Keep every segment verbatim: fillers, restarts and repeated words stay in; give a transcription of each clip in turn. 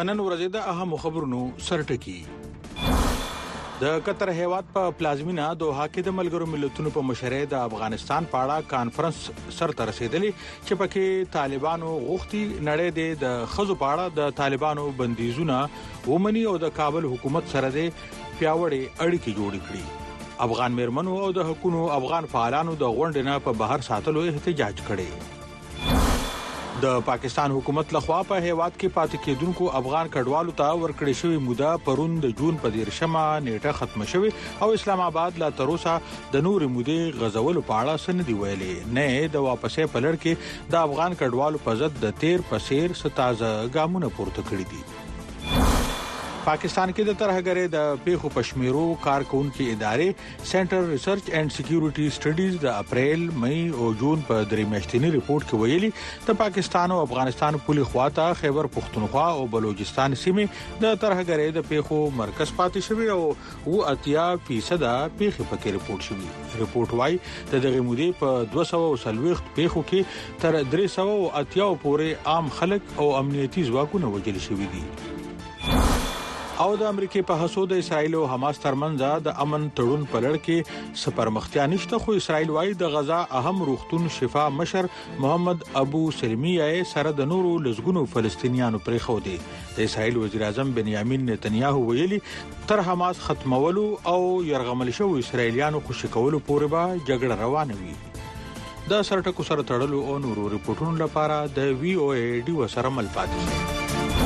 نن ورځې د اهم خبرونو سرټکی د قطر هیواد په پلازمینا دوحه کې د ملګرو ملتونو په مشرۍ د افغانستان په اړه کانفرنس سره رسیدلی چې پکې طالبانو غوښتي نړۍ د خزو په اړه د طالبانو بندیزونه ومني او د کابل حکومت سره د پیاوړې اړیکې جوړې کړي. افغان مېرمنو او د حکومت افغان فعالانو د غونډې نه په بهر ساتلو احتجاج کړي. د پاکستان حکومت لخوا په هیواد کې پاتې کېدونکو افغان کډوالو ته ورکړې شوی موده پرون د جون په دیرشمه نیټه ختم شوه او اسلام آباد لا تروسه د نور مودې غزولو په اړه سندې ویلې نه د واپسې په لړ کې د افغان کډوالو په ضد د تیر پسیر ستازه ګامونه پورته کړی دي. پاکستان کې د ترهګرۍ د پیښو پښمیرو کارکونکو ادارې سنټر ریسرچ اینڈ سکیورټي سټډیز د اپریل مې او جون په درې میاشتنی ریپورت کې ویلي د پاکستان او افغانستان پولي خواته خیبر پختونخوا او بلوچستان سیمې د ترهګرۍ د پیښو مرکز پاتې شوی او او اتیا فیصد پیښې پکې ریپورت شوی. ریپورت وايي د دغه مودې په دوه سوه څلوېښت پیښو کې تر درې سوه اتیا پورې عام خلک او امنیتي ځواکونه وژل شوي دي. او د امریکای په هڅو د اسرایل او حماس ترمنځ د امن تړون په لړ کې سپرمختیا نشته خو اسرایل وايي د غزا اهم روغتون شفا مشر محمد ابو سلمیه سره د نورو لزګونو فلسطینیانو پرې خو دي. د اسرایل وزیر اعظم بنیامین نتنیاهو ویلي تر حماس ختمولو او يرغمل شو اسرایلیانو خوشی کولو پورې به جګړه روانه وي. د سرټکو سره تړلو او نورو ریپورتونو لپاره د وی او ای ډي وسره مل پاتې شي.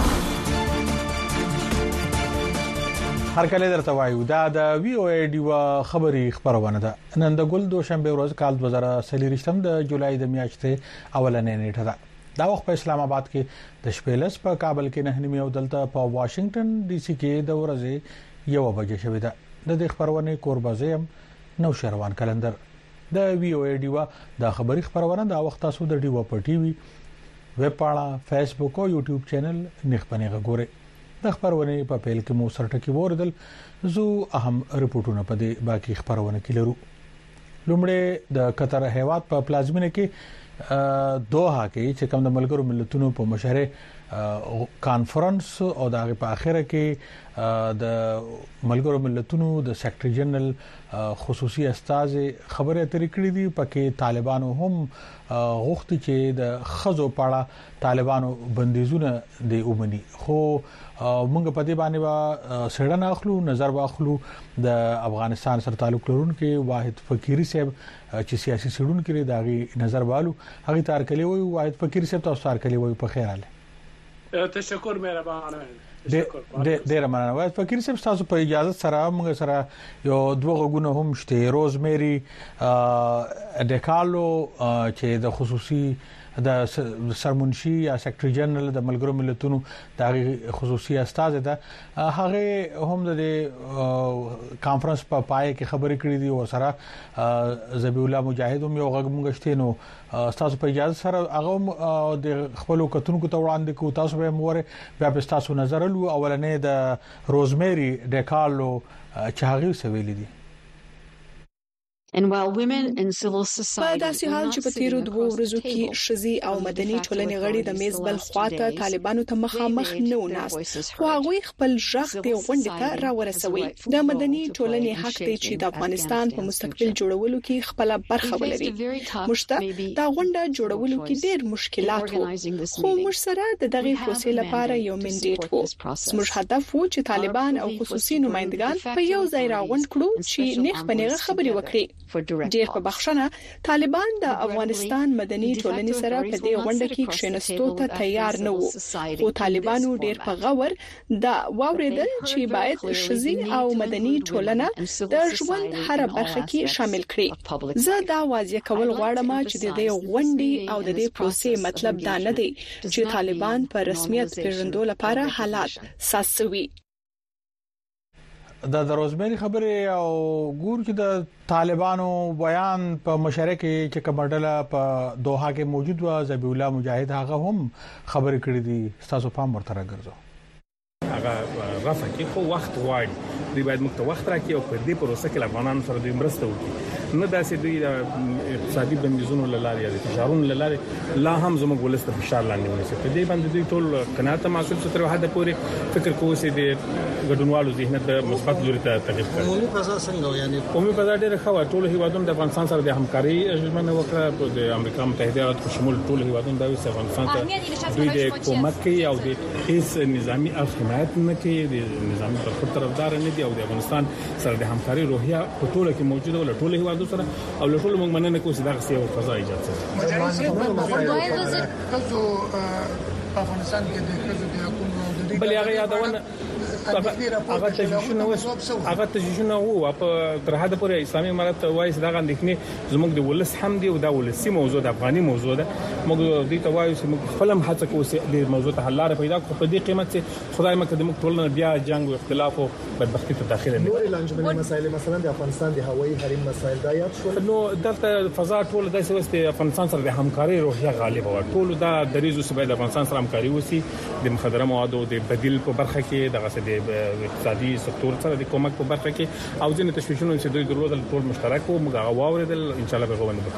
هر کله درته وایو دا د وی او ای ډي خبري خبرونه ده. نن د ګل دوشنبه ورځ کال دوه زره څلور د جولای د میاشتې اولنې نیټه ده. دا وخت په اسلام آباد کې د شپېلس په کابل کې نه نیمه او دلته په واشنگټن ډي سي کې د ورځې یو بجې شوې ده. د دې خبرونه کوربازم نو شروان کلندر د وی او ای ډي د خبري خبرونه د وخت تاسو د ډي و په ټي وي ویب پاڼه فیسبوک او یوټیوب چینل نخبنه غوړي. د خبرونه په پیل کې مو سرټکی وردل زو اهم رپورټونه په دې باقي خبرونه کې لرو. لومړی د قطر هیواد په پلازمینه کې دوحه کې چې کوم د ملګرو ملتونو په مشرۍ کانفرنس او د هغه په اخره کې د ملګرو ملتونو د سیکریټری جنرال خصوصي استاذ خبره اترې کړې دي. پکې طالبانو هم غوښتي چې د خزو پاړه طالبانو بندیزونه دی اومني خو موږ په دې باندې وا سړنه اخلو نظر واخلو. د افغانستان سره تعلق لرونکي واحد فقيري صاحب چې سیاسي سړون کړي داغي نظر والو هغه تار کلی وي واحد فقيري صاحب تاسو تار کلی وي په خیر حال. تشکر مهربانه. ډېر مننه. واحد فقيري صاحب تاسو په اجازه سره موږ سره یو دوه غوونه هم شته. روزميري ډیکالو چې د خصوصي د سرمنشي یا سیکریټری جنرال د ملګرو ملتونو د خصوصي استاذ ده هغه هم د کانفرنس په پای کې خبرې کړې دي او سره زبی الله مجاهد هم یو غږمغشته نو تاسو په اجازه سره هغه د خپل کتونکو ته وړاندې کو تاسو به موره بیا په تاسو نظر لو اولنې د روزميري ډیکالو چې هغه سویل دي. And while women in civil society په داسې حال چې په تیرو دوه ورځو کې شذي او مدني ټولنې غړي د میز بل خواته طالبانو ته مخامخ نه وناست خو هغه خپل ژغ د غونډې ته راورسوي. د مدني ټولنې حق دی چې د افغانستان په مستقبل جوړولو کې خپل برخه ولري. مشته دا غونډه جوړولو کې ډېر مشکلات وو خو موږ سره د دغه پروسې لپاره یو منډیټ وو. موږ هدف وو چې طالبان او خصوصي نمائندگان په یو ځای راغونډ کړو چې نیخ بنغه خبري وکړي. ډېر په بخښنه طالبان د افغانستان مدني ټولنې سره په دې غونډه کې کښینستو ته تیار نه وو خو طالبانو ډېر په غور دا واوریدل چې باید شذي او مدني ټولنه د ژوند هر برخه کې شامل کړي. زه دا واضح کول غواړم چې د دې غونډې او د دې پروسې مطلب دا نه دی چې طالبان په رسمیت پیژندو لپاره حالات ساسوي. د روزميري خبره او ګور کې د طالبانو بیان په مشرک کې کمرډله په دوحه کې موجود و زبی الله مجاهد هغه هم خبرې کړې دي. تاسو پام ورته راګرځو هغه رافع کې خو وخت غواړي دوی باید موږ ته وخت راکړي او په دې پروسه کې افغانانو سره دوی مرسته وکړي نه داسې دوی د اقتصادي بندیزونو لاره یا د فشارونو لاره لا هم زموږ ولست په فشار لاندې ونیسي په دې باندې دوی ټول قناعت محصول ستر حد پورې فکر کوي چې د ګډونوالو ذهنیت د مثبت لوري ته تغیر کړي عمومي فضا څنګه یعنی عمومي فضا ډېر ښه و ټول هیوادونو د افغانستان سره د همکاري ژمنه وکړه د امریکا متحده ایالات په شمول ټول هیوادونو د افغانستان ته دوی د کومک کوي او د هیڅ نظامی او حمایت نه کوي د نظامی برخورد طرفدار نه دي او د افغانستان سره د همکاري روحیه په ټوله کې موجوده ول ټول هیوادونو سره او له ټول موږ مننه کوو چې دا غسیه فضا ایجاد شي افغانستان کې د خزو د حکومت د بل هغه یادونه هغه تجهیزونه هغه تجهیزونه وو په تر حد پورې اسلامي امارات وایي چې دا غندښنې زموږ د ولس هم دی او دا ولسی موضوع د افغاني موضوع ده موږ دې ته وایو چې موږ خپل هم هڅه کوو چې د موضوع ته حل لاره پیدا کړو په دې قیمت چې خدای مکه د موږ ټولنه بیا جنگ او اختلاف او بدبختی ته داخله نه نور لانجمني مسایل مثلا د افغانستان د هوایي حریم مسایل دا یاد شو نو دلته فضا ټول د سوست افغانستان سره د همکاري روحیه غالب و ټول دا دریزو سبا د افغانستان سره همکاري وسی د مخدره موادو د بدیل په برخه کې دغه د اقتصادي سکتور سره د کومک په برخه کې او ځینې تشویشونه چې دوی درلودل ټول مشترک وو موږ غواړل ان شاء الله به غوښنه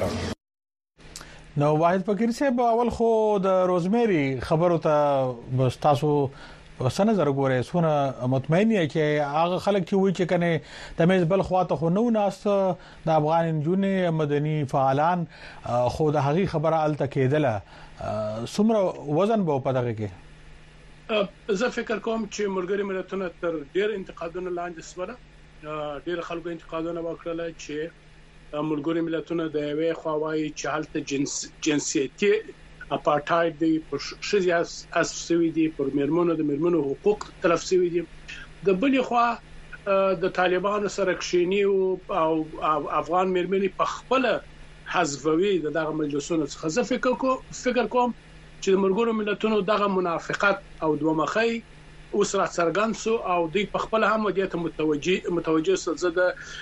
وکړو نو واحد فقیر صاحب اول خو د روزمری خبرو ته بس تاسو وسنه زر ګوره سونه مطمئن یې چې هغه خلک چې وایي چې کنه د میز بل خواته خو نو ناس د افغان جنونی مدني فعالان خو د هغه خبره ال تکیدله سمره وزن به په دغه کې زه فکر کوم چې ملګری ملتونه تر ډیر انتقادونو لاندې سوله ډیر خلکو انتقادونه وکړل چې ملګری ملتونه د یوې خواوای چې حالت جنس جنسيتي اپارټاید دی پر شذي اساسي دي پر مرمنو د مرمنو حقوق طرف سوي دي د بلې خوا د طالبانو سره کښینی او افغان مرمنې په خپل حذفوي دغه مجلسونو څخه زه فکر کوم فکر کوم چې د ملګرو ملتونو دغه منافقت او دوه مخی اوس را څرګند سو او دوی په خپل هم دې ته متوجي متوجه سره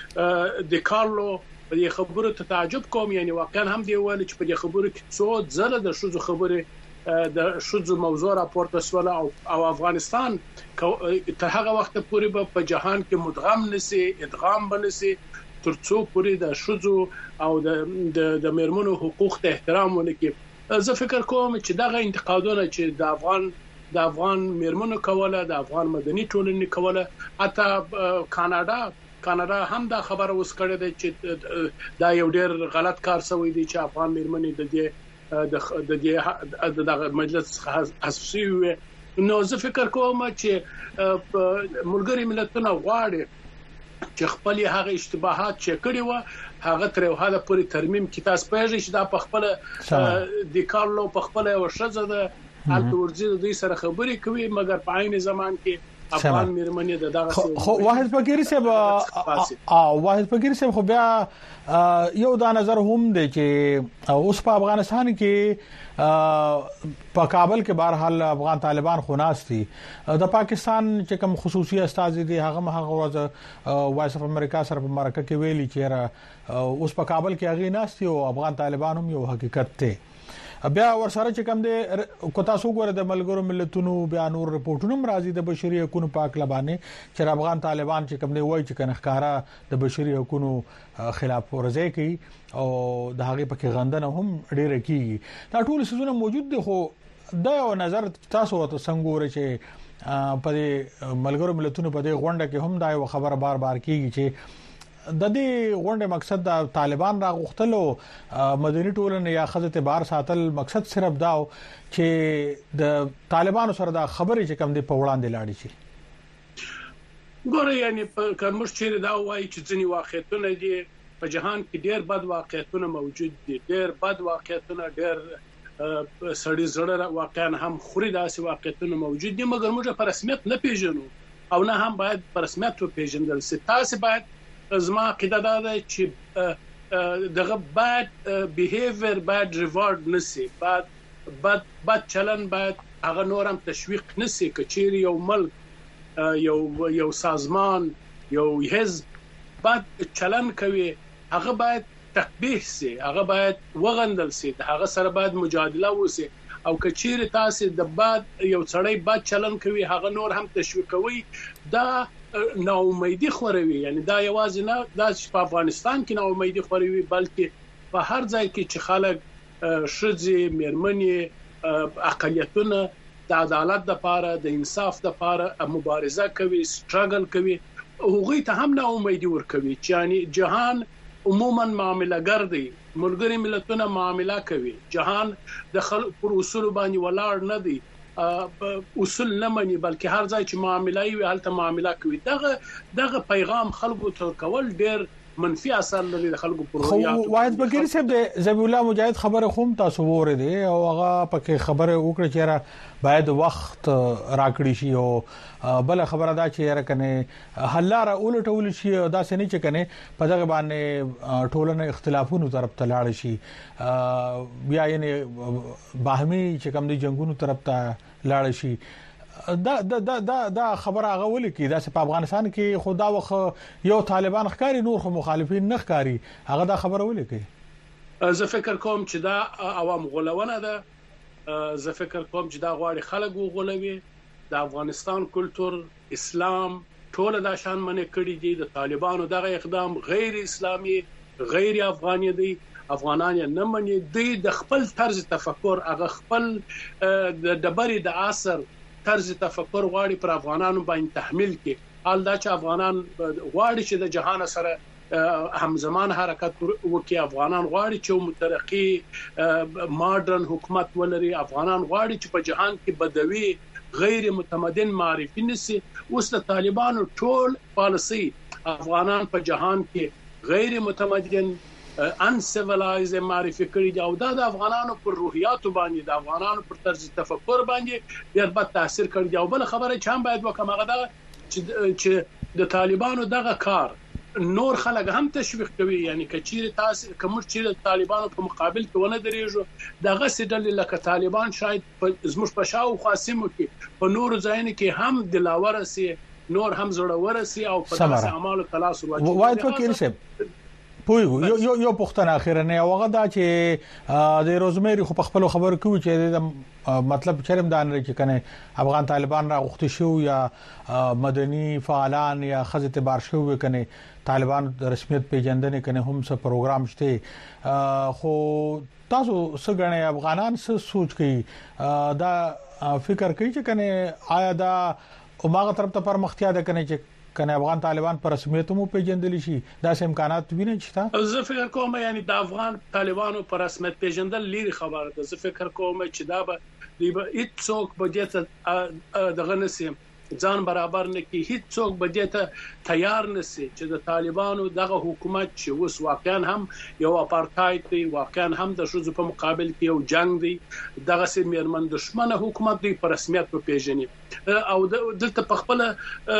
د د کارلو په دې خبرو ته تعجب کوم یعنی واقعا هم دی ویل چې په دې خبرو کې څو ځله د شوزو خبره د شوزو موضوع راپورته سول او او افغانستان تر هغه وخت پورې په جهان کې مدغم نشي ادغام بنسي ترڅو پورې د شوزو او د د مرمنو حقوق ته احترام ونکړي زه فکر کوم چې دغه انتقادونه چې د افغان د افغان مرمنو کوله د افغان مدني ټولنې کوله حتی کاناډا کاناډا هم دا خبره اوس کړې ده چې دا یو ډېر غلط کار شوی دی چې افغان مرمنې د دې د دې د مجلس اساسي نو زه فکر کوم چې ملګری ملتونه غواړي چې خپل هغه اشتباهات چې کړي و هغه تر یو حد پورې ترمیم کې تاسو پېژنئ چې دا په خپل د کارلو په خپل یو شزه ده البته ورځي دوی سره خبرې کوي مګر په عین زمان کې افغان مرمنې د دغه خو واحد فقیر صاحب او واحد فقیر صاحب خو بیا یو دا نظر هم دی چې اوس په افغانستان کې په کابل کې بهرحال افغان طالبان خناس دي د پاکستان چې کوم خصوصي استاد دي هغه هغه ورځ وایس اف امریکا سره په مرکه کې ویلي چې اوس په کابل کې هغه ناس دي او افغان طالبان هم یو حقیقت ته بیا ورسره چې کوم دي کو تاسو ګوره د ملګرو ملتونو بیا نور رپورټونو راځي د بشري حقوقو پاک لبانه چې افغان طالبان چې کوم دی وایي چې کنه ښکارا د بشري حقوقو خلاف ورزي کوي او د هغه پکې غندنه هم ډیره کیږي دا ټول سيزونه موجود دي خو دا یو نظر تاسو ته څنګه ګوره چې په ملګرو ملتونو په دې غونډه کې هم دا یو خبره بار بار کیږي چې د دې غونډې مقصد د طالبان را غختلو مدني ټولنه یا خزته بار ساتل مقصد صرف دا چې د طالبانو سره د خبرې چې کم دي په وړاندې لاړ شي ګوره یعنی په کومش چې دا وایي چې ځنی واقعیتونه دي په جهان کې ډېر بد واقعیتونه موجود دي ډېر بد واقعیتونه ډېر سړي زړه واقعا هم خوري داسې واقعیتونه موجود دي مګر موږ په رسمیت نه پیژنو او نه هم باید په رسمیت پیژندل شي تاسو باید زما عقیده دا ده چې دغه بد بیهیویر بد ریوارډ نسی بد بد بد چلن باید هغه نورم تشویق نسی کچيري یو ملک یو یو سازمان یو حزب بد چلن کوي هغه باید تقبیح سي هغه باید وغندل سي هغه سره باید مجادله وسي او کچیر تاسو د باد یو څړی باد چلن کوي هغه نور هم تشویقوي دا ناامیدي خوروي یعنی دا یوازې نه د افغانستان کې ناامیدي خوروي بلکې په هر ځای کې چې خلک شذي مېرمنې اقلیتونه د عدالت لپاره د انصاف لپاره مبارزه کوي سټراګل کوي هغوی ته هم ناامیدي ورکوي چې یعنی جهان عموما معاملهګر دی ملګری ملتونه معامله کوي جهان د خلکو پر اصول باندې ولاړ نه دی اصول نه مني بلکې هر ځای چې معامله وي هلته معامله کوي دغه دغه پیغام خلکو ته کول ډېر منفي اثر لري د خلکو پر روحیات واحد بګری صاحب د زبی الله مجاهد خبره خوم تاسو وره دي او هغه پکې خبره وکړه چې باید وخت راکړي شي او بل خبره دا چې یاره کنه حلاره اولټول شي دا سنې چې کنه په دغه باندې ټولنه اختلافونو طرف ته لاړ شي بیا یې باهمي چې کوم دي جنگونو طرف ته لاړ شي دا دا دا دا خبره غول کی دا په افغانستان کې خدا وخ یو طالبان ښکاری نور خو مخالفین نه ښکاری هغه دا خبره ولې کوي زه فکر کوم چې دا عوام غولونه ده زه فکر کوم چې دا غواړي خلک وغولوي د افغانستان کلچر اسلام ټول د شان منې کړي دي د طالبانو دغه اقدام غیر اسلامي غیر افغاني دي افغانان نه مني د خپل طرز تفکر هغه خپل د دبري د عصر طرز تفکر غواړي پر افغانانو باندې تحمیل کې حال دا چې افغانان غواړي چې د جهان سره همزمان حرکت وکړي افغانان غواړي چې مترقي ماډرن حکومت ولري افغانان غواړي چې په جهان کې بدوي غیر متمدن معرفي نشي اوس د طالبانو ټول پالیسي افغانان په جهان کې غیر متمدن ان سیویلایز معرفي کړی دی او دا د افغانانو پر روحیات باندې د افغانانو پر طرز تفکر باندې ډېر بد تاثیر کړی دی او بل خبره چې هم باید وکم هغه دا چې د طالبانو دغه کار نور خلک هم تشویق کوي یعنی کچیر تاسو کوم چې طالبانو په مقابل کې ونه درېږي دغه سیدل لکه طالبان شاید زموږ په شاو خاصمو کې په نور ځایونو کې هم دلاور سي نور هم زړه ورسي او په داسې اعمالو تلاش ورچي وای ته کې شه پوی یو یو پښتنه اخیره نه هغه دا چې د روزمری خو په خپل خبرو کوي چې مطلب چرم دان لري چې کنه افغان طالبان را غوښتي شو یا مدني فعالان یا خزه بار شو کنه طالبان رسمیت پیژندنې کنه هم څه پروګرام شته خو تاسو څنګه افغانان څه سوچ کوي دا فکر کوي چې کنه آیا دا اوماغه طرف ته پرمختیا ده کنه چې کنه افغان طالبان پر رسمیت مو پیژندل شي دا سم امکانات ویني چې زه فکر کوم یعنی د افغان طالبانو پر رسمیت پیژندل لري خبره ده زه فکر کوم چې دا به دی به هیڅوک به دې دغه نسیم ځان برابر نه کی هیڅوک به دې ته تیار نشي چې د طالبانو دغه حکومت چې وس واقعا هم یو اپارټاید دی واقعا هم د شوزو په مقابل کې یو جنگ دی دغه سي میرمن دشمنه حکومت دی پر رسمیت په پیژنې او دلته په خپل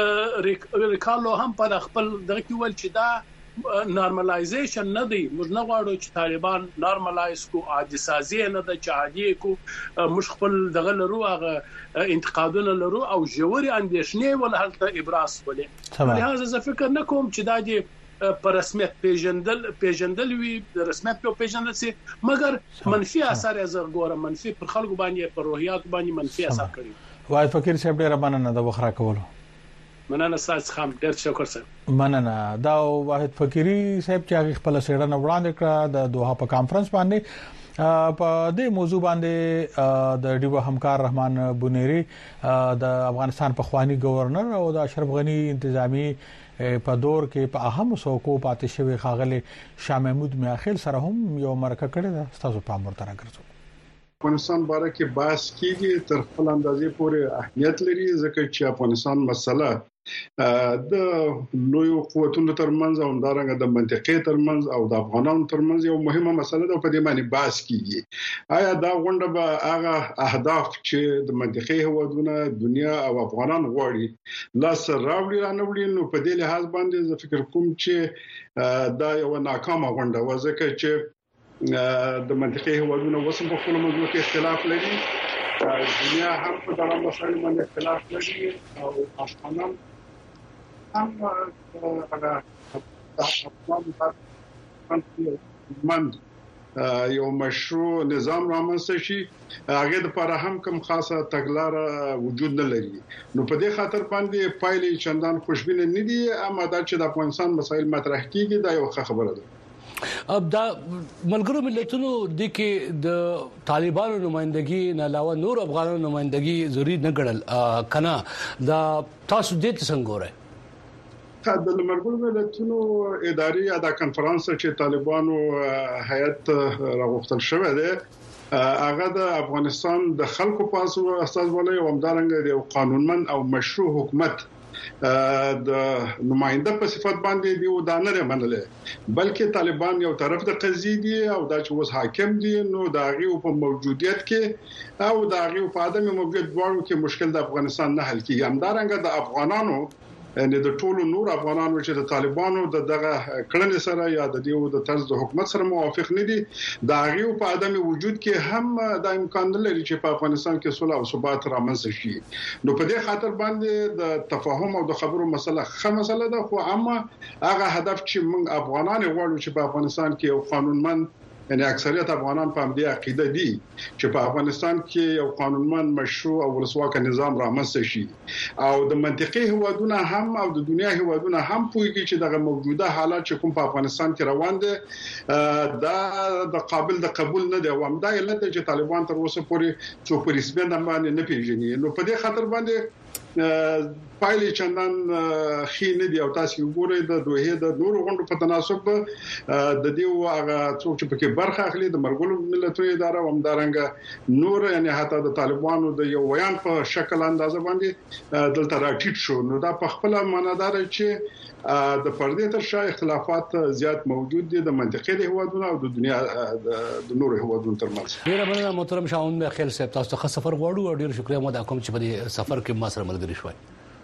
ریکالو هم په خپل دغه کې ول چې دا نارملایزیشن نه دی موږ نه غواړو چې طالبان نارملایز کو عادي سازي نه د چادي کو مش خپل دغه لرو هغه انتقادونه لرو او جوړي اندیشنې ول هلته ابراز ولې لهدا زه فکر نه کوم چې دا دی پر رسمیت پیژندل پیژندل وی د رسمیت په پیژندل سي مګر منفي اثر از ګوره منفي پر خلکو باندې پر روحيات باندې منفي اثر کړی وای فکر صاحب ډیر مننه د وخره کولو مننه ساز خام ډیر شکر سره مننه دا واحد فقيري صاحب چې خپل سیړنه وړاندې کړه د دوحه په کانفرنس باندې په دې موضوع باندې د ډیو همکار رحمان بونيري د افغانستان په خواني گورنر او د اشرف غني انتظامی په دور کې په اهم څوکو پاتې شوی خاغله شاه محمود میاخیل سره هم یو مرکه کړې ده تاسو په امر تر راګرځو افغانستان باره کې بحث کیږي تر خپل اندازې پورې اهمیت لري ځکه چې افغانستان مسله د لوی قوتونو ترمنځ او دارنګه د منطقې ترمنځ او د افغانانو ترمنځ یو مهمه مسله ده په دې باندې بحث کیږي آیا دا غونډه به هغه اهداف چې د منطقې هوادونه دنیا او افغانان غواړي لاس راوړي رانوړي نو په دې لحاظ باندې زه فکر کوم چې دا یو ناکامه غونډه و ځکه چې د منطقې هوادونه وسم په خپل موضوع کې اختلاف لري دنیا هم په دغه مسایلو باندې اختلاف لري او افغانان هم هغه د افغان مند یو مشروع نظام رامنځته شي هغه د لپاره هم کوم خاصه تګلارې وجود نه لري. نو په دې خاطر باندې پایلې چندان خوشبینه نه دي، اما دا چې د افغانستان مسایل مطرح کیږي دا یو ښه خبره ده. اب دا ملګرو ملتونو د کې د طالبانو نمائندګي نه علاوه نور افغانانو نمائندګي ضروري نه ګڼل کنا دا تاسو دې څنګه ګورئ؟ د ملګرو ملتونو اداري یا د کانفرنس چې طالبانو هیئت راغوښتل شوې ده هغه د افغانستان د خلکو په اساس ولې او همدارنګه د قانونمن او مشروع حکومت د نماینده په صفت باندې دی ودانره منله، بلکې طالبان یو طرف د قضیې دي او دا چې اوس حاکم دي، نو دا غي په موجودیت کې او دا غي په عدم موجودیت ورو کې مشکل د افغانستان نه حل کیږي. همدارنګه د افغانانو یعنی د ټولو نور افغانانو چې د طالبانو د دغه کړنې سره یا د دیو د طرز د حکومت سره موافق نه دي، دا غي په عدم وجود کې هم د امکان لري چې په افغانستان کې صلح او ثبات رامنځته شي. نو په دې خاطر باندې د تفاهم او د خبرو مسله ښه مسله ده، خو اما هغه هدف چې موږ افغانان غواړو چې په افغانستان کې یو قانونمن یعنی اکثریت افغانان په دې عقیده دي چې په افغانستان کې یو قانونمن مشروع او ولسواک نظام رامنځته شي او د منطقي هوادونه هم او د دنیا هوادونه هم پوهیږي چې دغه موجوده حالات چې کوم په افغانستان کې روان دي دا د قابل د قبول نه دی او هم دا علت چې طالبان تر اوسه پورې څو په رسمیت باندې نه پیژني. نو په دې خاطر باندې پایلې چندان خې نه دی او تاسو وګورئ د دوه د نورو غونډو په تناسب د دې هغه څوک چې پکې برخه اخلي د ملګرو ملتونو اداره او همدارنګه نور یعنی حتی د طالبانو د یو ویان په شکل اندازه باندې دلته راټیټ شو. نو دا په خپل معنادار چې د پردې تر شا اختلافات زیات موجود دي د منطقې د هوادونو او د دنیا د نورو هوادونو ترمنځ. ډیره مننه محترم شاون خیل صاحب، تاسو ته سفر غواړو او ډیر شکریا مو د کوم چې په دې سفر کې ما سره ملګری شوي.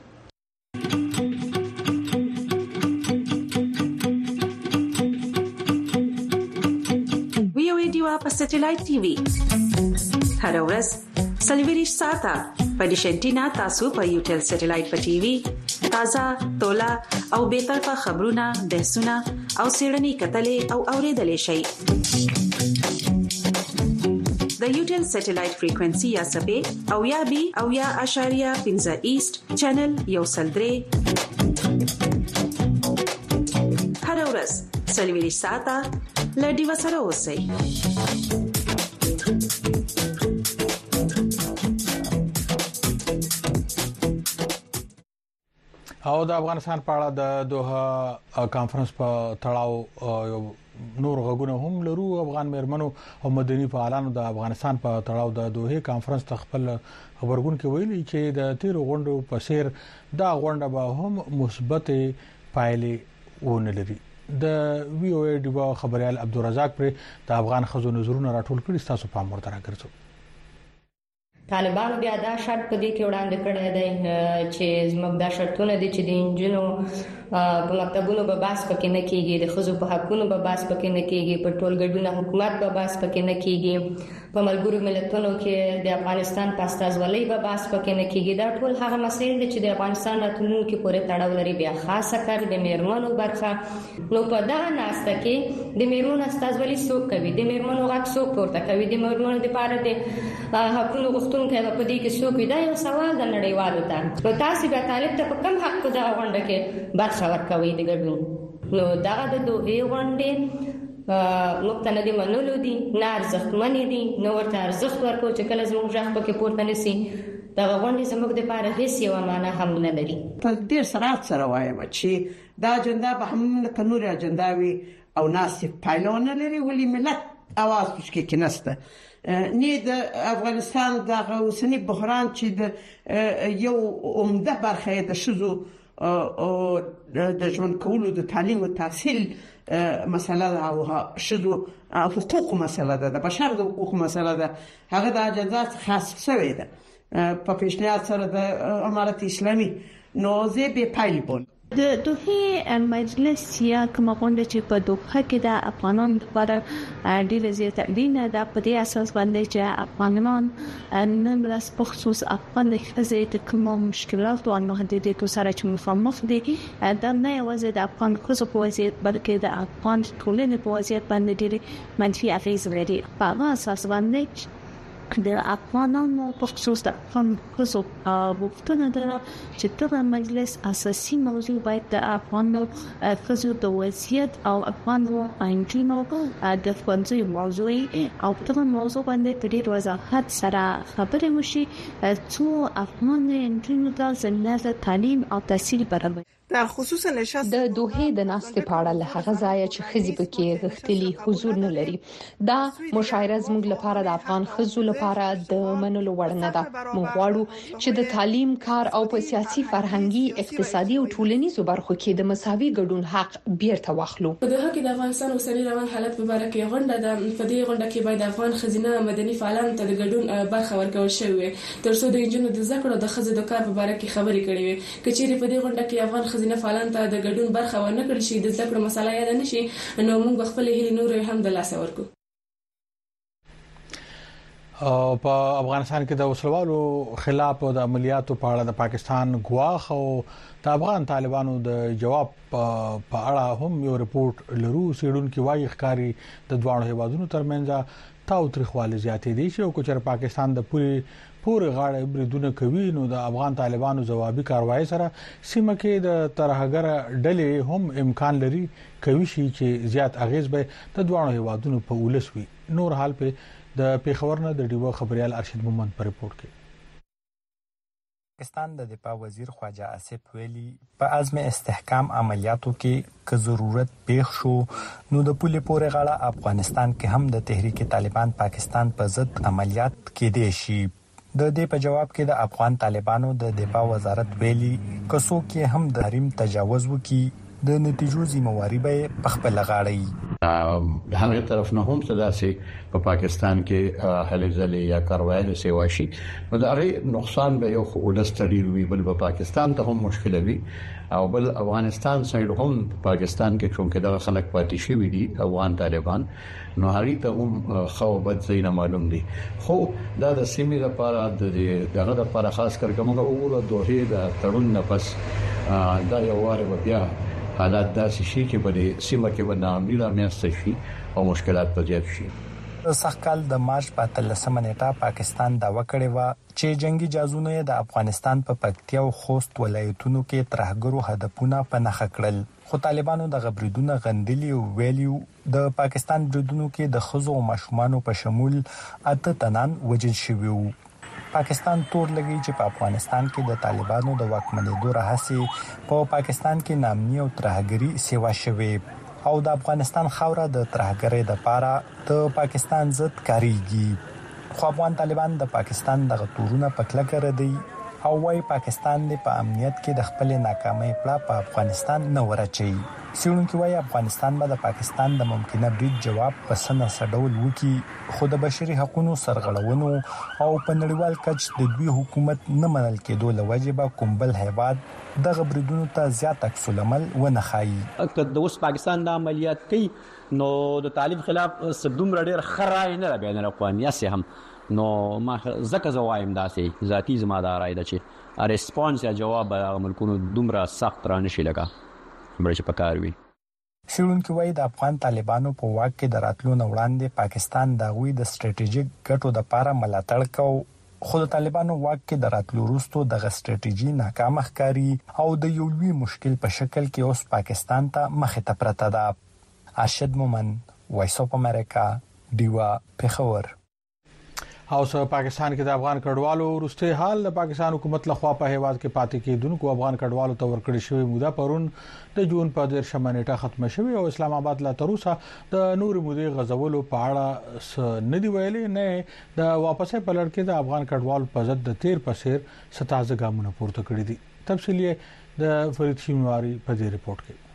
وی او ای ډیوا په سټلایټ ټي وي هر ورځ سلویریش ساته په ډیشنټینا تاسو په یوټل سټلایټ په ټي وي تازه تولا او به طرفه خبرونه بحثونه او سیړنی کتلې او اوریدلې شي. د یوټل سټلایټ فریکوئنسي یا سبې او یا بي او یا اشاریه پنځه ایست چینل یو سلدري هر ورځ سلویریش ساته لډي وسره اوسئ. او د افغانستان په اړه د دوحه کانفرنس په تړاو نور غوونه هم لرو. افغان مېرمنو او مدني فعالانو د افغانستان په تړاو د دوحه کانفرنس خپل خبرګون کې ویلي چې د تیر غونډو په سیر دا غونډه به هم مثبت پایلې ونه لري. د وی او ای ډیوا خبريال عبدالرزاق پر د افغان خزو نظرونه راټول کړي، تاسو په امر دراګرځو. طالبانو بیا دا شرط په دې کې وړاندې کړی دی چې زموږ دا شرطونه دي چې د انجونو په مکتبونو به بحث پکې نه کیږي، د ښځو په حقونو به بحث پکې نه کیږي، په ټولګډونه حکومت به بحث پکې نه کیږي، په ملګرو ملتونو کې د افغانستان په استازولۍ به بحث پکې نه کیږي. دا ټول هغه مسایل دي چې د افغانستان راتلونکي پورې تړاو لري. بیا خاصه کار د میرمنو برخه، نو په دا ناسته کې د میرمنو استازولۍ څوک کوي، د میرمنو غږ څوک پورته کوي، د میرمنو لپاره د حقونو غوښتونکي په دې کې څوک دا یو سوال د نړیوالو ته. نو تاسو به طالب ته په کوم حق په دا غونډه کې برخه ورکوي د ګډون؟ نو دا د دوه غونډې موږ ته نه دي منلو دي، نه ارزښتمنې دي، نه ورته ارزښت ورکو چې کله زموږ غږ پکې پورته نشي. دغه غونډې زموږ دپاره هیڅ یوه معنا هم نه لري. په ډېر صراحت سره وایم چې دا اجنډا به هم لکه نورې اجنډاوې او ناسې پایله ونه لري، ولې ملت اواز پکې کې نشته. نه د افغانستان د اوسنی بحران چې د یو عمده برخه د شذو او د ژوند کولو د تعلیم او تحصیل مسله او شذو حقوق مسله ده، د بشر د حقوق مسله ده، هغه د اجازه خاص شوی ده په پیشنهاد سره د امارت اسلامي. نو زه به پایل بون د دوه مجلس یا کوم غونډه چې په دوحه کې د افغانانو لپاره ډېر زیات اړینه ده په دې اساس باندې چې افغانان نن ورځ په خصوص افغان ښځې د کوم مشکلات او محدودیتونو سره چې مخامخ دي دا نه یوازې د افغان ښځو په وضعیت بلکې د افغان ټولنې په وضعیت باندې ډېر منفي اغېز لري. په هغه اساس باندې د افغانانو په خصوص د افغان ښځو غوښتنه ده چې دغه مجلس اساسي موضوع باید د افغان ښځو د وضعیت او افغان نجونو د ښوونځي موضوع او دغه موضوع باندې په ډېر وضاحت سره خبرې وشي څو افغان نجونو ته زمینه د تعلیم او تحصیل برابر در خصوص نشست د دوحې د ناستې په اړه له هغه ځایه چې ښځې پکې غښتلي حضور نه لري دا مشاعره زموږ لپاره د افغان ښځو لپاره د منلو وړ نه ده. موږ غواړو چې د تعلیم کار او په سیاسي فرهنګي اقتصادي او ټولنیزو برخو کې د مساوي ګډون حق بیرته واخلو. په دوحه کې د افغانستان اوسنی روان حالت په اړه کې غونډه ده. په دې غونډه کې باید افغان ښځینه مدني فعالانو ته د ګډون برخه ورکول شوې وي ترڅو د انجونو د زده کړو د ښځو د کار په اړه کې خبرې کړې وي. کچېرې په دې غونډه کې افغان ښځینه فعالان ته د ګډون برخه ورنه کړل شي د زده کړو مسله یاد نه شي نو موږ خپل هیله نور هم د لاس ورکو. او په افغانستان کې د وسلوالو خلاف د عملیاتو په اړه د پاکستان غواخ او د افغان طالبانو د جواب په اړه هم یو ریپورت لرو. سیډونکو وايي ښکاری د دوه هیوادونو ترمنځ تاوتریخوالی زیاتې دي چې کوچر پاکستان د پوری پورې غاړه بریدونه کوي نو د افغان طالبانو جوابي کاروایی سره سیمه کې د ترهګر ډلې هم امکان لري کوي شي چې زیات اغیز به د دوه هیوادونو په ولس وي. نور حال په د پیښور نه د ډیوه خبريال ارشد مومند په ریپورت کې پاکستان د دفاع وزیر خواجه آصف ویلي په عزم استحکام عملیاتو کې که ضرورت پیښ شو نو د پولې پورې غاړه افغانستان کې هم د تحریک طالبان پاکستان په ضد عملیات کېدې شي. د دې په جواب کې د افغان طالبانو د دفاع وزارت ویلي کسو کې هم د حریم تجاوز وکي د نتیجو ذمہواری به په خپل غاړه د هغه طرف نه هم تداسي په پاکستان کې هلې ځلې یا کاروایي سیوا شي نو د هغه نقصان به یو ولستړي وي بل په پاکستان ته هم مشکل وي او بل افغانستان سایډ هم پاکستان کې چونکه د خلک پاتې شي دي افغان طالبان نو هغه ته هم خو بد زین معلوم دي خو دا د سیمې لپاره د دغه لپاره خاص کر کومه وګوره دوه د تړون نه پس دا یو واره بیا حالات داسې شي چې په سیمه کې ودانې رامنځته شي او مشکلات په زیات شي. سخکال د مارچ په اتلسمه نیټه پاکستان دا وکړی و چې جنگي جازونه د افغانستان په پکتیا او خوست ولایتونو کې ترهګرو هدفونه په نخښه کړل خو طالبانو د غبرګون غندلي او ویلیو د پاکستان بریدونو کې د خزو او ماشومان په شمول اته تنان وجل شوی وو. پاکستان تور لګی چې په افغانستان کې د طالبانو د واکمنېدو راهسي په پاکستان کې نامني او ترهګری سیوا شوی او د افغانستان خاوره د ترهګری د پاره د پاکستان ضد کاریږي خو افغان طالبان د پاکستان د غتورونه پکله کړی دي او وايي پاکستان په امنیت کې د خپل ناکامۍ په افغانستان نه ورچي. سیړونکو وايي افغانستان به د پاکستان د ممکنه برید جواب په سنه سډول وکي خو د بشري حقوقو سرغړونو او په نړیوال کچ د دوی حکومت نه منل کېدو لوجبه کومبل هیواد د غبرګونو ته زیات عکس العمل ونه خایي. د اوس پاکستان د عملیات کوي نو د طالب خلاف صدوم رډیر خرای نه بین الاقوامي سه هم نو ما زکه زوایم داسې ذاتی زمادارای د چې ریسپانس یا جواب ملکونو دومره سخت را نشي لګا برچ پکار وي. شیرونکو وايي د افغان طالبانو په واک کې د راتلو نه وړاندې پاکستان د غوي د ستراتیژیک ګټو د لپاره ملاتړ کو خو د طالبانو واک کې د راتلو وروسته د ستراتیژي ناکام ښکاری او د یو لوی مشکل په شکل کې اوس پاکستان ته مخه ته پرته ده. ارشد مومند وایس اف امریکا دیوا پیښور. او سو پاکستان کې د افغان کډوالو ورسته حال د پاکستان حکومت لخوا په هیواد کې پاتې کېدونکو افغان کډوالو ته ورکړی شوی موده پرون د جون په ډیر شمنېټه ختمه شوی او اسلام آباد لا تروسه د نور مودې غزولو په اړه نه دی ویلي نه د واپسې په لړ کې د افغان کډوالو په ضد د تیر پسیر ستازه ګامونه پورته کړی دي. تفصیل د فرید شینواری په دې ریپورت کې.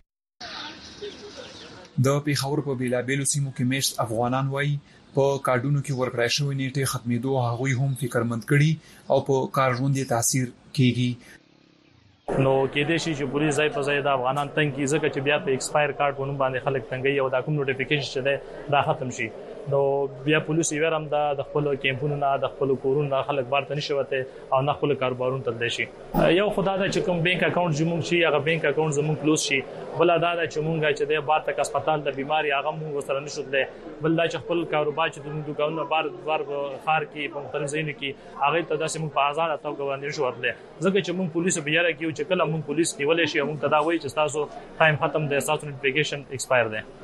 د پیښور په بیلابېلو سیمو کې مېشت افغانان وایي په کارډونو کې ورکړای شوی نیټه ختمېدو هغوی هم فکرمند کړي او په کار ژوند تاثیر کوي. نو کې دې شي چې پولیس ځای په ځای د افغانان تنګي ځکه چې بیا په ایکسپایر کارت ونه باندې خلک تنګي او دا کوم نوټیفیکیشن چې ده دا ختم شي نو بیا پولیس یې ورم د خپل کیمپونو نه د خپل کورونو خلک بارته نشوته او نه خپل کاروبارونو ته شي یو خدای دا چې کوم بانک اکاونټ زموږ شي هغه بانک اکاونټ زموږ کلوز شي بل دا دا چې مونږه چې د بار تک هسپتال د بیماری هغه مونږ سره نشوتله بل دا چې خپل کاروبار چې د دکانونو بار بار خار کې په مختلف ځایونو کې هغه ته داسې مونږ په آزاد توګه باندې شوتله ځکه چې مونږ پولیس بیا راکیو چې کله مونږ پولیس نیولې شي مونږ تداوی چې تاسو ټایم ختم دی تاسو نوټیفیکیشن ایکسپایر دی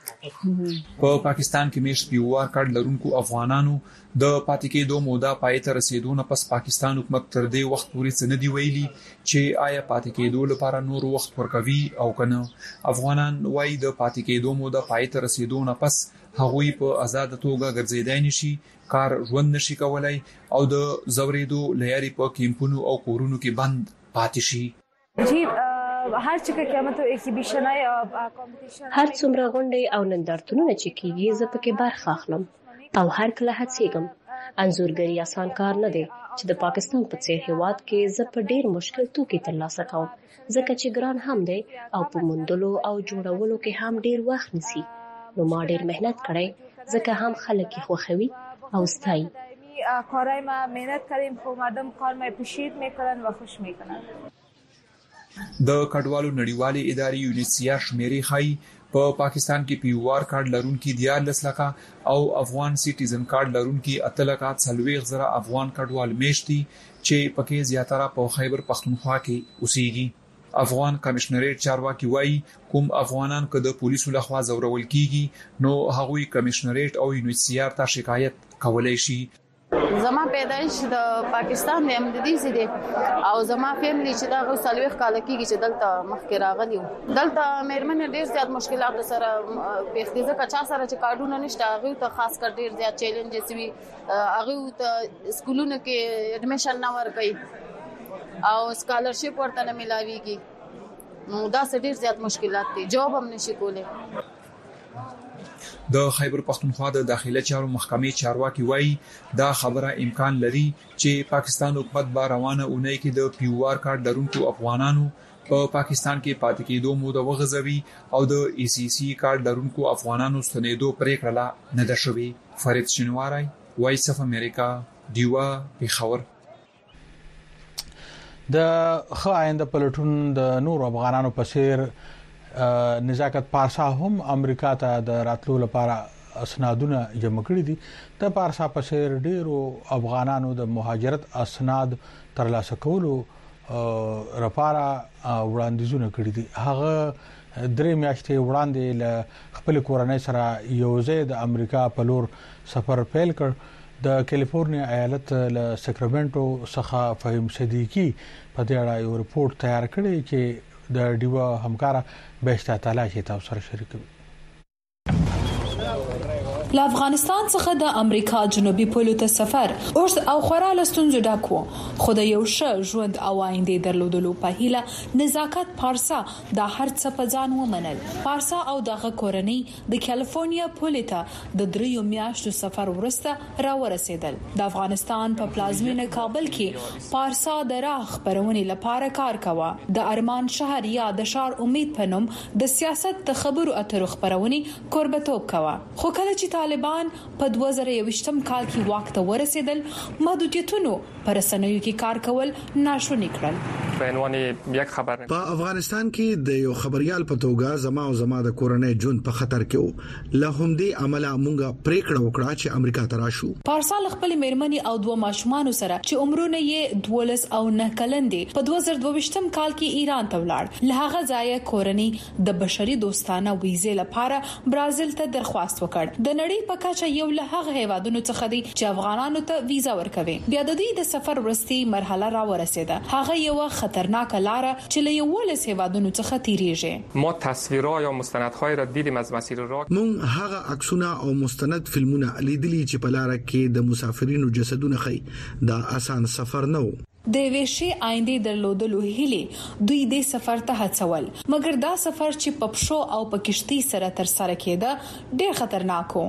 په پاکستان کې میش پیوار کارت لرونکو افغانانو د پاتې کېدو موده پای ته رسیدونه پس پاکستان حکومت تر دې وخت پورې څه نه دی ویلي چې آیا پاتې کېدو لپاره نور وخت ورکوي او کنه افغانان وايي د پاتې کېدو موده پای ته رسیدونه پس هغوی په آزاد توګه ګرځیدای نشي کار ژوند نشي کولای او د زوریدو لاري په کیمپونو او کورونو کې بند پاتې شي جی هر څه کې قیامت او ایگزیبیشن ای کمپټیشن هر څومره غونډې او نندارتونونه چې کیږي زه پکې برخه اخلم او هر کله هڅېږم انځورګري آسان کار نه دی چې د پاکستان په څیر هیواد کې زه په ډیر مشکل توګه ترلاسه کوم ځکه چې ګران هم دی او په موندلو او جوړولو کې هم ډیر وخت نیسي نو ما ډیر مهنت کړی ځکه هم خلک یې خوښوي او ستایي کارای ما مهنت کردیم خو مردم کار ما اپریشیت میکنن و خوش میکنن د کډوالو نړیوالې ادارې یونیسیار شمیرې خای په پاکستان کې پیوار کارت لرونکي دیارلس لکه او افغان سټیزن کارت لرونکي اتلکات سلويغ زره افغان کډوال میشتي چې پکې زیاتره په خیبر پختونخوا کې اوسېږي افغان کمشنریټ چارواکي وایي کوم افغانان که د پولیسو لخوا زورول کیږي نو هغوی کمشنریټ او یونیسیار ته شکایت کولای شي زما پیدایش د پاکستان د امدادي زده او زما فیملی چې دا غو سلويخ کال کېږي چې دلته مخکې راغلی دلته مېرمن ډېر زیات مشکلات سره په اختیار کچا سره چې کارډونه نشته هغه ته خاص کر ډېر زیات چیلنجز وي هغه ته سکولونو کې اډمیشن نه ورکړي او سکالرشپ ورته نه ملاويږي نو دا ډېر زیات مشکلات دي جواب هم نشي کولای د خیبر پختونخوا د داخلي چارو محکمې چارواکي وایي دا خبره امکان لري چې پاکستان حکومت به روانه اونۍ کې د پیوار کارت لرونکو افغانانو په پاکستان کې پاتې کېدو موده وغځوي او د ای سی سی کارت لرونکو افغانانو ستنېدو پریکړه لا نه ده شوې فرید شینواری وایس اف امریکا دیوا پیښور د خايند پلټون د نور افغانانو په سیر نزاکت پارسا هم امریکا ته د راتلو لپاره اسنادونه جمع کړي دي د پارسا په سیر ډیرو افغانانو د مهاجرت اسناد ترلاسه کولو لپاره وړاندیزونه کړي دي هغه درې میاشتې وړاندې له خپل کورنۍ سره یو ځای د امریکا په لور سفر پیل کړ د کیلیفورنیا ایالت له ساکرامنټو څخه فهیم صدیقی په دې اړه یو رپورت تیار کړی چې د ډیوا همکارا بهشته تعالی چې تاسو سره شریکوي له افغانستان څخه د امریکا جنوبي پولو ته سفر اوس او خورا لستونزو ډاکو خو د یو ښه ژوند او آینده درلودلو په هیله نزاکت پارسا د هر څه په ځان ومنل پارسا او دغه کورنۍ د کیلیفورنیا پولو ته د دریو میاشتو سفر وروسته را ورسېدل د افغانستان په پلازمینه کابل کې پارسا د راغ خبرونې لپاره کار کاوه د ارمان شهر یا د شار امید په نوم د سیاست د خبرو اترو خبرونې کوربتوب کاوه خو کله چې طالبان په دوه زره یوویشتم کال کې واک ته ورسېدل محدودیتونو پر رسنیو کې کار کول ناشونی کړل په عنوان یک خبر په افغانستان کې د یو خبريال په توګه زما او زما د کورنۍ ژوند په خطر کې و له همدې عمله مونږه پریکړه وکړه چې امریکا ته راشو پارسا خپل میرمنې او دوه ماشومان سره چې عمرونه یې دولس او نه کلن دي په دوه زره دوه کال کې ایران ته ولاړ له هغه ځای کورنۍ د بشري دوستانه ویزې لپاره برازیل ته درخواست وکړ د نړۍ په کچه یو له هغه هیوادونو څخه دي چې افغانانو ته ویزا ورکوي بیا د دې د سفر ورستي مرحله را ورسېده هغه یو خطرناک لار چې له یو له هیوادونو څخه تیریږي ما تصویرها یا مستندهای را دیدیم از مسیر راه مونږ هغه عکسونه او مستند فلمونه لیدلي چې په لار کې د مسافرینو جسدونه خي دا آسان سفر نه و د ویشي آینده درلودلو هلي دوی د سفر ته هڅول مګر دا سفر چې په پښو او په کشتۍ سره تر سره کېده ډېر خطرناک و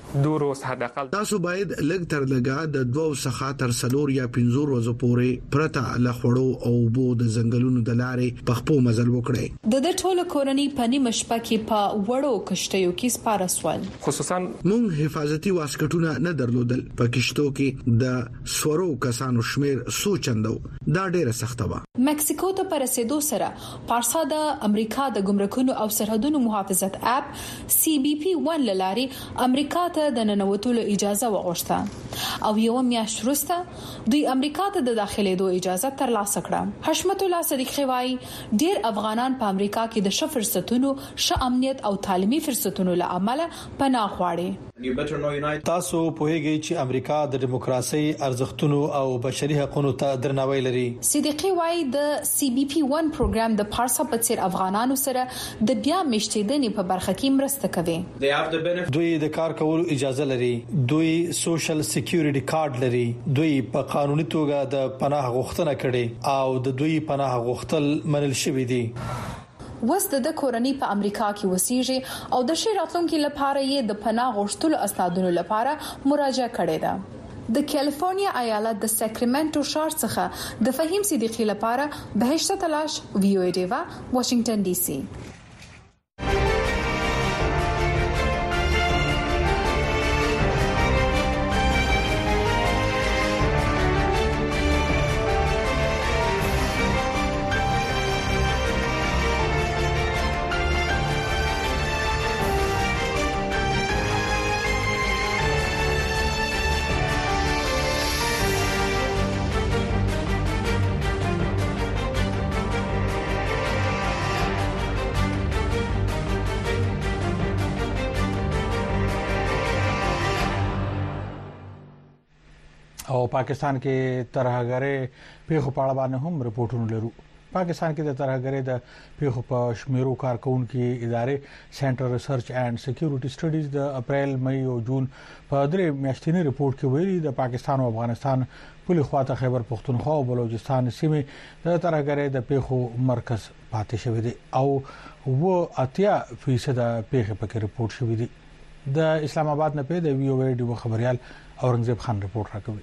دوروس حداقل تاسو باید لږ تر لږه د دوه څخه تر څلور یا پنځه ورځې پورې پرته لخړو او بو د ځنګلونو د لارې په خپل مزل وکړي. د د ټولو کورنۍ پنی مشپه کې په وړو کشتیو کې سپارسول. خصوصا مونږ حفاظتي واسکټونه نه درلودل. په کشتو کې د سورو کسانو شمیر سوچندو دا ډیره سخته و. مکسیکو ته پر رسیدو سره پارسا د امریکا د ګمرکونو او سرحدونو محافظت اپ سی بي پي ون لاري امریکا ته د ننوتلو اجازه وغوښته او یو میاشت وروسته دوی امریکا ته د داخليدو اجازه ترلاسه کړه. حشمت الله صدیق خوای ډیر افغانان په امریکا کې د ښه فرصتونو، ښه امنیت او تعلیمي فرصتونو له امله پناه غواړي. تاسو پوهیږئ چې امریکا د دیموکراسي ارزښتونو او بشري حقوقو ته درناوی لري. صدیقي وای د سی بي پي ون پروګرام د پارسا په څیر افغانانو سره د بیا مشتیدنې په برخه کې مرسته کوي. دوی د کار کولو اجازه لري، دوی سوشل سکیورټي کارت لري، دوی په قانوني توګه د پناه غوښتنه کړي او د دوی پناه غوښتل منل شوی دي. وس د کورنۍ په امریکا کې وسیږي او د شي راتلونکو لپاره یې د پناه غوښتلو اسنادونو لپاره مراجعه کړې ده. د کالیفورنیا ایالت د ساکرامنټو ښار څخه د فهیم صدیقی لپاره بهشته تلاش وی او ای ډیوا واشنگټن ډي سي. او پاکستان کې ترهګرۍ پیښو په اړه باندې هم رپورټونه لرو. پاکستان کې د ترهګرۍ د پیښو په شمیرو کارکونکو ادارې سنټر ریسرچ اینڈ سکیورټي سټډیز د اپریل، مئی او جون په درې میاشتنی رپورت کې ویلي د پاکستان او افغانستان پولي خواته خیبر پختونخوا او بلوچستان سیمې د ترهګرۍ د پیښو مرکز پاتې شوی دی او و اتیا فیصد پیښې پکې رپورت شوی دي. د اسلام آباد نه په د وی او ای ډیو خبريال اورنګزیب خان رپورت راکوي.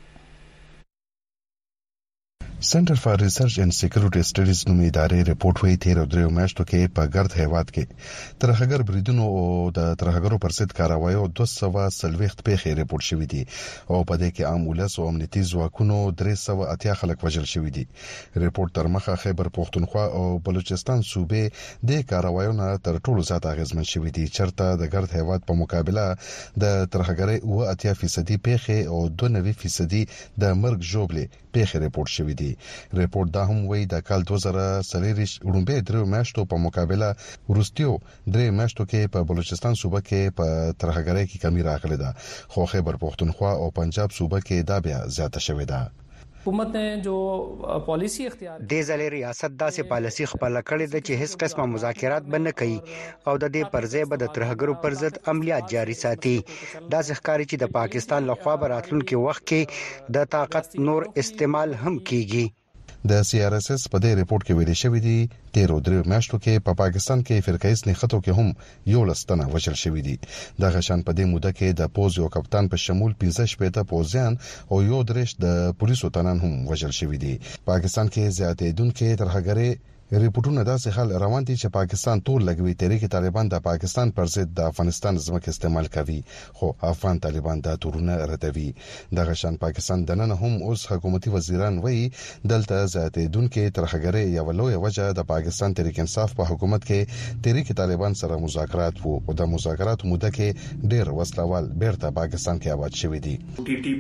سنټر فار ریسرچ اینڈ سکیورټي سټډیز نومي ادارې رپورت وایي تیر درې میاشتو کې په ګرد هیواد کې ترهګر بریدونو او د ترهګرو پر ضد کاروایو دوه سوه څلوېښت پیښې رپورت شوې دي او په دې کې عام ولس او امنیتي ځواکونو درې سوه اتیا خلک وژل شوي دي. رپورت تر مخه خیبر پختونخوا او بلوچستان صوبې د کاروایو نه تر ټولو زیات اغیزمن شوي دي، چرته د ګرد هیواد په مقابله د ترهګرۍ اوه اتیا فیصدي پیښې او دوه نوي فیصدي د مرګ ژوبلې پیښې رپورت شوي دي. رپورت دا هم وایي د کال دوه زره څلور وړاندې درې میاشتو په مقابله ورستیو درې میاشتو کې په بلوچستان صوبه کې په ترهګرۍ کې کمی راغله ده، خو خیبر پختونخوا او پنجاب صوبه کې دا بیا زیاته شوې ده. حکومت نے جو پالیسی اختیار د ځلې ریاست داسې پالیسی خپل کړی د چې هیڅ قسمه مذاکرات بنه کوي او د دې پرځای به د ترهګرو پر ضد عملیات جاري ساتي. دا ځکه چې د پاکستان لخوا براتلونکو وخت کې د طاقت نور استعمال هم کیږي. د سی آر اس اس په دې ریپورت کې ویل شوی دی تیر درې میاشتو کې په پا پاکستان کې فرقایي نښتو کې هم یو لستنه وشل شوی دی. د غشان په دې موده کې د پوز یو کپتان په شمول پنځه شپږ پوزیان او یو درش د پولیسو تنان هم وشل شوی دی. پاکستان کې زیاتې دونکو ترهګرۍ ریپورتونه داسې حال روان دي چې پاکستان ټول لګوي تحریک طالبان د پاکستان پر ضد د افغانستان ځمکه استعمال کوي، خو افغان طالبان دا تورونه ردوي. د غشان پاکستان دننه هم اوس حکومتي وزیران وایي دلته زیاتې دونکو ترهګرۍ یو لوی وجه د پاکستان تحریک انصاف په حکومت کې تحریک طالبان سره مذاکرات وو او د مذاکرات موده کې ډېر وسلوال بیرته پاکستان کې آباد شوی دي. ټي ټي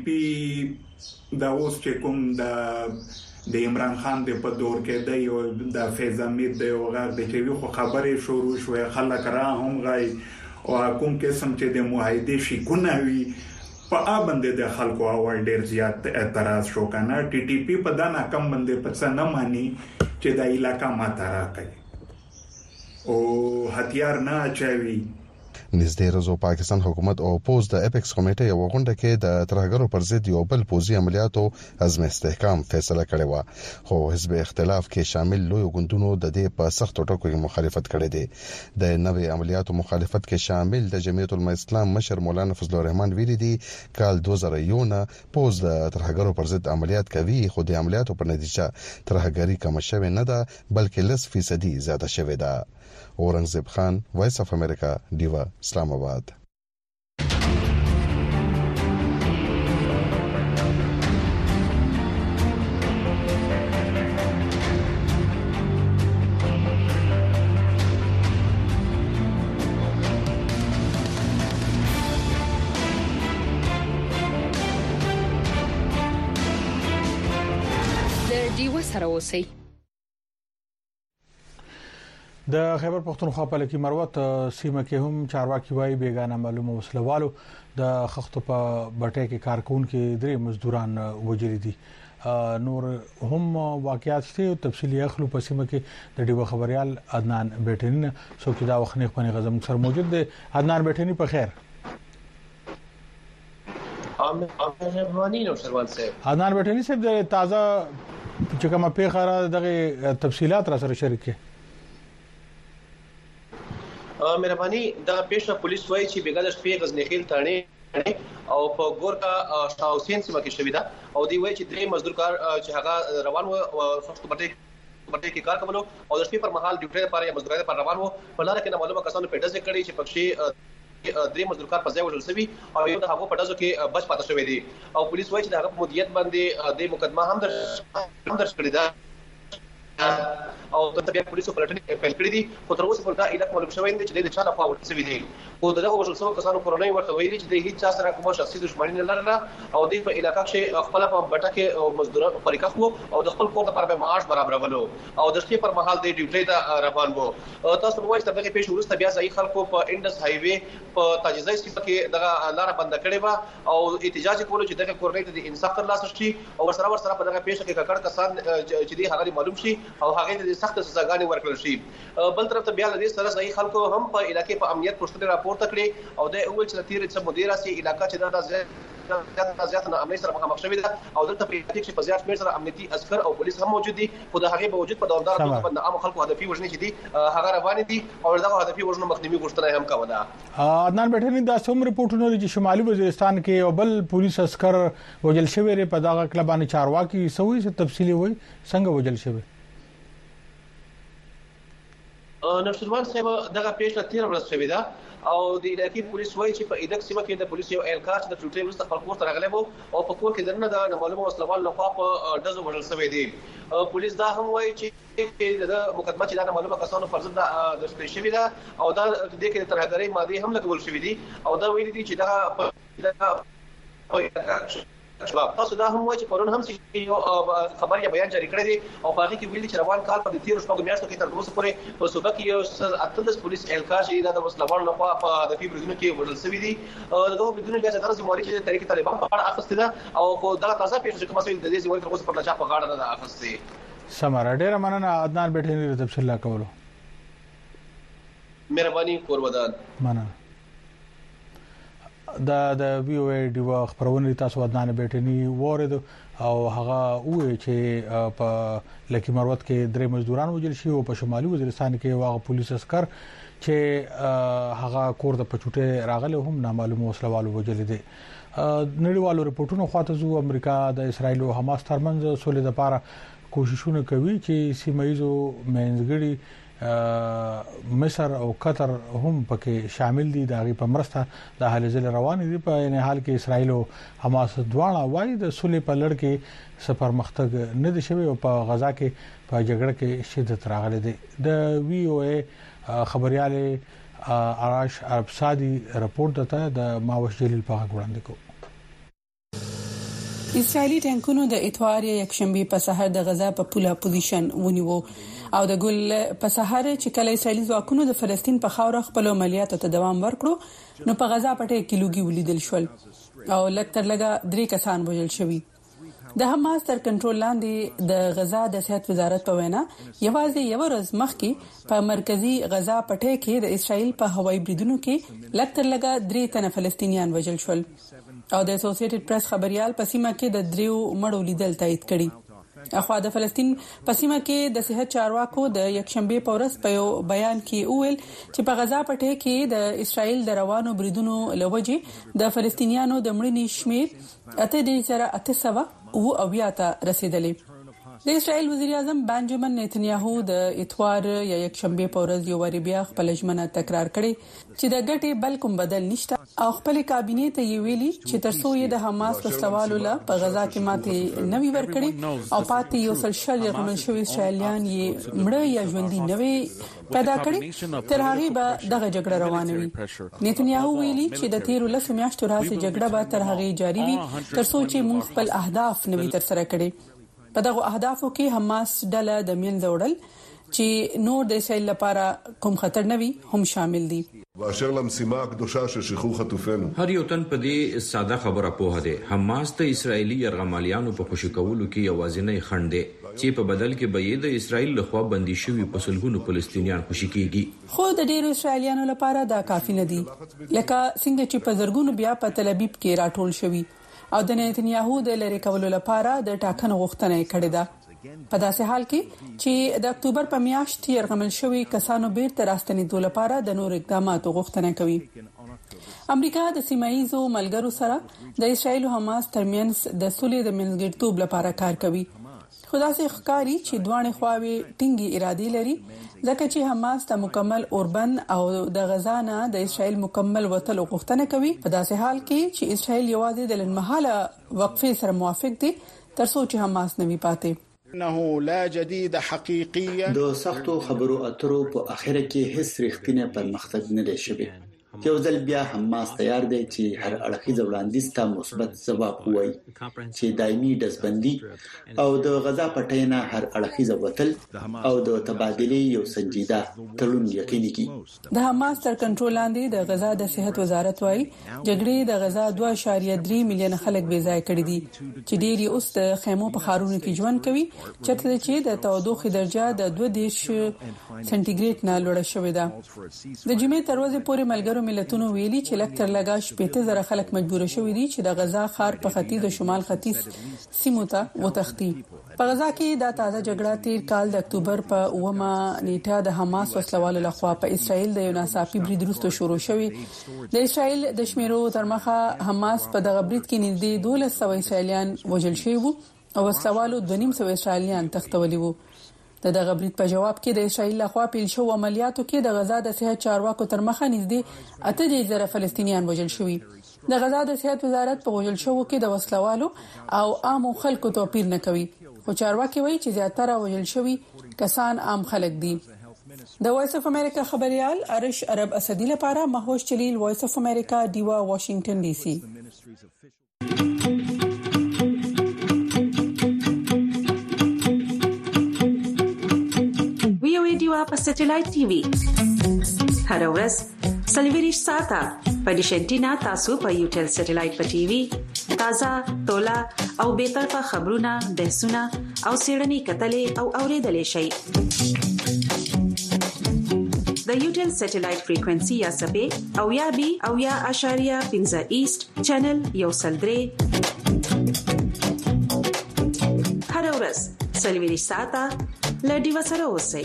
پی دا اوس چې کوم د د عمران خان د په دور کې د یو د فیض امید د یو غږ د چوي خو خبرې شروع شوې، خلک را هم غي او کوم قسم چې د معاهده شي ګناوي په باندې د خلکو اول ډیر زیات اعتراض شو کنه. ټي ټي پی په دانا کم باندې پڅ نه مانی چې د علاقې ماته راکړي او هتیار نه چوي. نږدې ورځو پاکستان حکومت او پوز د اپیکس کمیټې یو غونډه کې د ترهګرو پر ضد یو بل پوزي عملیاتو عزم استحکام فیصله کړې و خو حزب اختلاف کې شامل لوی ګوندونو د دې په سخت ټکو کې مخالفت کړې ده د نوې عملیاتو مخالفت کې شامل د جمعیت الاسلام مشر مولانا فضل الرحمن ویلي دي کال دوه زره یو نه پوز د ترهګرو پر ضد عملیات کوي خو د عملیاتو په نتیجه ترهګری کم شوه نه ده بلکې لس فیصدي زیاته شوه ده اورنګزیب خان وایس اف امریکا دیوا اسلام آباد د دیوا سره اوسئ د خیبر پختونخوا په لکی مروت سیمه کې هم چارواکي وایي بیگانه معلومه وسلوالو د خښتو په بټه کې کارکون کې درې مزدوران وجری دي نور هم واقعیات شته تفصیلی اخلو په سیمه کې د ډیو خبريال عدنان بیٹنی څوک دا وخت نه خپل غزم سره موجود دی عدنان بیٹنی په خیر عدنان بیٹنی صاحب د تازه چې کومه پیښه دغه تفصيلات را سره شریک کړي مهرباني دا پېښه پولیس وایي چې بیګا د شپې غزنیخیل تاڼې او په ګورکا شاوسین سیمه کې شوې ده او دی وایي چې درې مزدور کار چې هغه روان و او سخت بټي بټي کې کار کولو او د شپې پر مهال ډیوټي لپاره یا مزدورانو پر روان و په لار کې معلومه کسانو په ډزې کړې چې پکې درې مزدور کار په ځای وژل شوی او یو د هغه په ډزو کې بچ پاتې شوی دی او پولیس وایي چې هغه په مدیریت باندې د مقدمه هم در هم درش کړی ده او د بیا پولیسو پلټنې پیل کړې دي خو تر اوسه پورې دا علت معلوم شوی نه چې د چا لخوا ورته شوی دی او دغه وژل شوی کسانو کورنۍ ورته ویلي چې د هیڅ چا سره کومه شخصي دښمني نه لرله او د په علاقې کې خپل په بټه کې مزدوران پریکاخ وو او د خپل کور لپاره به معاش برابرولو او د شپې پر مهال د ډیوټي ته روان وو تاسو وایي چې دغه پیښه ورسته بیا ځای خلکو په انډس هایوي په تاجزای سیمه کې دغه لار بند کړې و او احتجاج کولو چې دغه کورنۍ ته د انصاف ترلاسه شي او سره ور سره په دغه پیښه کې ککړ کسان چې دی هغه معلوم شي او هغه د سخت سزاګانې ورکړل شي بل طرف ته بیا لدې سره ځای خلکو هم په علاقې په امنیت پوښتنه راپورته کړې او د اول چې تیر څه مدیره سي علاقې چې دا زیات زیات نه امنیت سره مخامخ شوی ده او دلته په علاقې کې په زیات شمېر سره امنیتي عسكر او پولیس هم موجود دي خو د هغه باوجود په دوامدار توګه باندې عام خلکو هدفي وژنې چې دي هغه روان دي او دغه هدفي وژنو مخنیوي غوښتنه هم کوله عدنان بیٹنی دا سوم رپورټونه چې شمالي وزیرستان کې او بل پولیس عسكر وجل شوی ری په دغه کلبانه چارواکي سوي څه تفصيلي وي څنګه وجل شوی نشروان صاحب دغه پیښه تیر ورځ شوې ده او د علاقې پولیس وایي چې په ایدک سیمه کې د پولیس یو اهلکار چې د ټوټې ورسته خپل کور ته راغلی وو او په کور کې دنه د معلومه وسلوال لخوا په ډزو وژل شوی دی پولیس دا هم وایي چې د مقدمه چې د معلومه کسانو فرض د شپې شوی ده او دا د دې کې ترهګرۍ ماده هم لګول شوی دي او دا ویلي دي چې دا تاسو دا هم وایي چې پرون هم یو خبر یا بیان جاری کړی دی او هغه کې ویلي چې روان کال په تیر شپږ میاشتو کې تر اوسه پورې په صوبه کې یو اتلس پولیس اهلکار چې د وسلوال لخوا په د فی بریدونو کې وژل شوی دي دغه بریدونو بیا څنګه زموږ چې طریق طالبان په اړه اخیسته ده او په دغه تازه پیښه کومه څه د دې زموږ تر اوسه په لچا په غاړه نه اخیسته سماره ډیره مننه عدنان بیٹنی د تفصیل لا کولو مهرباني قربان مننه دا د وی او ای ډیو خبرونه تاسو عدنان بیٹنی ورید او هغه وې چې په لکی مروت کې درې مزدوران وجل شي او په شمالي وزیرستان کې واغ پولیس عسكر چې هغه کور د پچوټه راغله هم نامعلوم وسلوالو وجل دي نړیوالو رپورټونو خواته زو امریکا د اسرایل او حماس ترمنځ سولې لپاره کوششونه کوي چې سیمایزو منځګړي مصر او قطر هم پکې شامل دي دغه په مرسته د حل ځل روان دي په نه حال کې اسرایل او حماس دواړه وايي د سولې په لړ کې سفر مختګ نه دي شوی او په غزا کې په جګړه کې شدت راغلي دي د وی او ای خبريال اراش عرب سادي رپورت ته د ماوش جلیل په وړاندې کو اسرائیلی ټانکونو د اتوار یکشنبه په سحر د غزا په پوله پوزیشن ونیو او د ګل په سحر چې کله اسرائیلی ځواکونو د فلسطین په خاور خپل عملیاتو ته دوام ورکړو نو په غزا پټه کې لوګي ولیدل شول او لکتر لګا درې کسان وژل شوی د حماس تر کنټرول لاندې د غزا د صحت وزارت په وینا یوازې یو ورځ مخکې په مرکزی غزا پټه کې د اسرائیل په هوایي بریدونو کې لکټر لګا درې تنه فلسطینیان وژل شول او د اسوسییټډ پریس خبريال په سیمه کې د دریو مړو لیدل تایید کړي. اخوا د فلسطین په سیمه کې د صحت چارواکو د یکشنبه په ورځ په یو بیان کې وویل چې په غزا پټه کې د اسرائیل د روانو بریدونو لوجې د فلسطینیانو د مړینې شمیر اته د زره اته سوه او اویا ته رسیدلی. د اسرائیل وزیر اعظم بنجامین نتنیاهو د اتوار یا یکشنبه په ورځ یو وری بیا خپل ژمنه تکرار کړي چې د ګټې بل کوم بدل نشته او خپل کابینه ته یې ویلي چې ترڅو یې د حماس وسوالو له په غزا کې ماته نوي ورکړي او پاتې یو سل شل رقم شوی اسرائیلیان یې مړ یا ژوندۍ نوي پیدا کړي تر هغه به دغه جګړه روانه وي. نتنیاهو ویلي چې د تیر لس میاشتو راځي جګړه به تر هغه جاری وي ترڅو چې موږ خپل اهداف نوي تر سره کړي. په دغه اهدافو کې حماس ډله د مین زوړل چې نور د اسرائیل لپاره کوم خطر نه وي هم شامل دي. باشه لمسیما قدوشا شیخو خطوفینو هر یو تن په دې ساده خبره په هده حماس ته اسرایلی يرغمالیانو په خوشی کولو کې یوازینی خنډ دی چې په بدل کې به د اسرائیل لخوا بندي شوی په سلګونو فلسطینیان خوشی کیږي. خو د ډیرو اسرائیلیانو لپاره دا کافی نه دي لکه څنګه چې په زرګونو بیا په تل ابیب کې راټول شوی او د نتنیاهو د لری کولو لپاره د ټاکنو غوښتنه کړې ده. په داسې حال کې چې د اکتوبر په میاشت یرغمل شوی کسانو بیرته راستنېدو لپاره د نور اقداماتو غوښتنه کوي. امریکا د سیمایي ملګرو سره د اسرائیل او حماس ترمنځ د سولې د منځګړیتوب لپاره کار کوي. خدا سي ښکاری چې دوه خواوې ټینګي اراده لري ځکه چې حماس د مکمل اوربن او د غزا نه د اسرائیل مکمل وتل غوښتنه کوي. په داسې حال کې چې اسرائیل یوازې د لنمحاله وقفې سره موافق دي تر څو چې حماس نوي پاتې. انه لا جديد حقيقيا د سختو خبرو اترو په اخر کې هیڅ رښتینی پرمختګ نه دی شوی. یو ځل بیا حماس تیار دی چې هر اړخیز وړاندیز ته مثبت ځواب ووایي چې دایمي دزبندي او د غزا پټینا هر اړخیز وتل او د تبادلې یو سنجیده تړون یقیني کړي. د حماس تر کنټرول لاندې د غزا د صحت وزارت وايي جګړې د غزا دوه اعشاریه درې میلیون خلک بې ځای کړي دي چې ډېری اوس د خیمو په خارونو کې ژوند کوي چته چې د تودوخې درجه د دوه دیش سنټیګریډ نه لوړه شوې ده. د جمعې تر ورځې پورې ملګرو ملتونو ویلي چې لکټر لگا شپږ زره خلک مجبور شوي دي چې د غزا ښار په ختیځ او شمال ختیځ سیمو ته وتښتي. په غزا کې د تازه جګړه تیر کال د اکتوبر په اومه نیټه د حماس وسلوالو لخوا په اسرائیل د یو ناڅاپي برید وروسته شروع شوی. د اسرائیل د شمیرو تر مخه حماس په دغه برید کې نږدې دولس سوه اسرائیلیان وژل شوي وو او وسلوالو دوه نیم سوه اسرائیلیان تښتولي وو. د دغه برید په جواب کې د اسرائیل لخوا پیل شو عملیاتو کې د غزا د صحت چارواکو تر مخه نږدې اته زره فلسطینیان وژل شوي. د غزا د صحت وزارت په وژل شوو کې د وسلوالو او عام خلکو توپیر نه کوي خو چارواکي وایي چې زیاتره وژل شوي کسان عام خلک دي. د وایس اف امریکا خبريال ارش عرب اسدی لپاره مهوش چلیل وایس اف امریکا دیوا واشنگټن ډي سي. دیوا په سټلایټ ټي وي هر ورځ سلویریش ساته په ډیشنټینا تاسو په یوټل سټلایټ په ټي وي تازه تولا او به طرفه خبرونه بحثونه او سیړنی کتلې او اوریدلې شي. د یوټل سټلایټ فریکوئنسي یا سپې او یا بي او یا اشاریه پنځه ایست چینل یو سلدري هر ورځ سلویریش ساته لډي وسره اوسئ.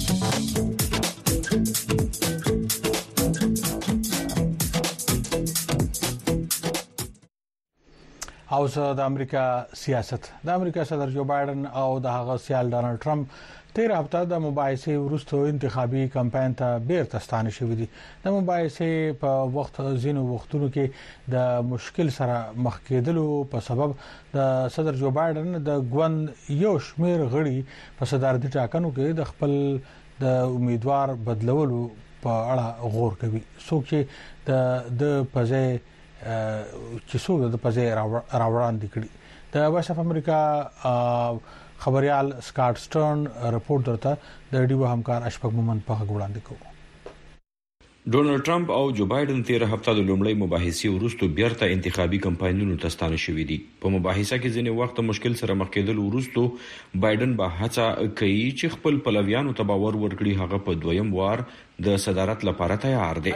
او د امریکا سیاست د امریکا صدر جو بایدن او د هغه سیال ډانلډ ټرمپ تیر هفته د مباحثې وروسته انتخابي کمپاین ته بیرته ستانه شوې دي. د مباحثې په وخت ځینو وختونو کې د مشکل سره مخ کېدلو په سبب د صدر جو بایدن د ګوند یو شمېر غړي په صدارتي ټاکنو کې د خپل د امیدوار بدلولو په اړه غور کوي. څوک چې د د پځې چې څوک د پځې راوړاندې کړي. د وایس اف امریکا خبريال سکاټ سټرن رپورټ درته د ډیو همکار اشفاق مومن په غوړاندې کوي. ډونالد ټرمپ او جو بایدن تیر هفته د لومړی مباحثې وروسته بیرته انتخابي کمپاینونو ته ستانه شوې دي. په مباحثه کې ځینې وخت مشکل سره مخ کېدل وروسته بایدن به هڅه کوي چې خپل پلویانو ته باور ورکړي هغه په دویم وار د صدارت لپاره تیار دي.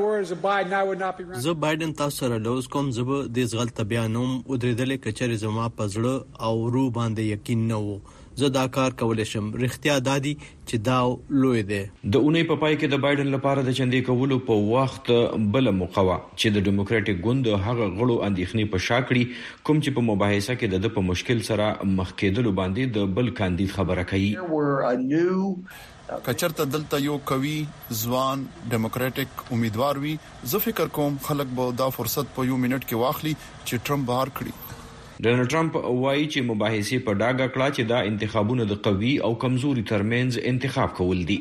زه بایدن تاسو سره لوز کوم زه د زغلت بیانوم ودرېدل کچره زما پزړه او رو باندې یقین نه وو. زه دا کار کولای شم. رښتیا دادی چې دا لوی دی. د اونۍ په پای کې د بایدن لپاره د چندې کولو په وخت بل موقعه چې د ډیموکراټیک ګوند هغه غړو اندېښنې په شاکړي کوم چې په مباحثه کې د په مشکل سره مخ کېدلو باندې د بل کاندید خبره کوي. کچرته دلته یو کوي ځوان ډیموکراټیک امیدوار وي، زه فکر کوم خلک به دا فرصت په یو منټ کې واخلي چې ټرمپ بهر کړي. ډونالد ټرمپ وایي چې مباحثې په ډاګه کړه چې دا انتخابونه د قوي او کمزوري ترمنځ انتخاب کول دي.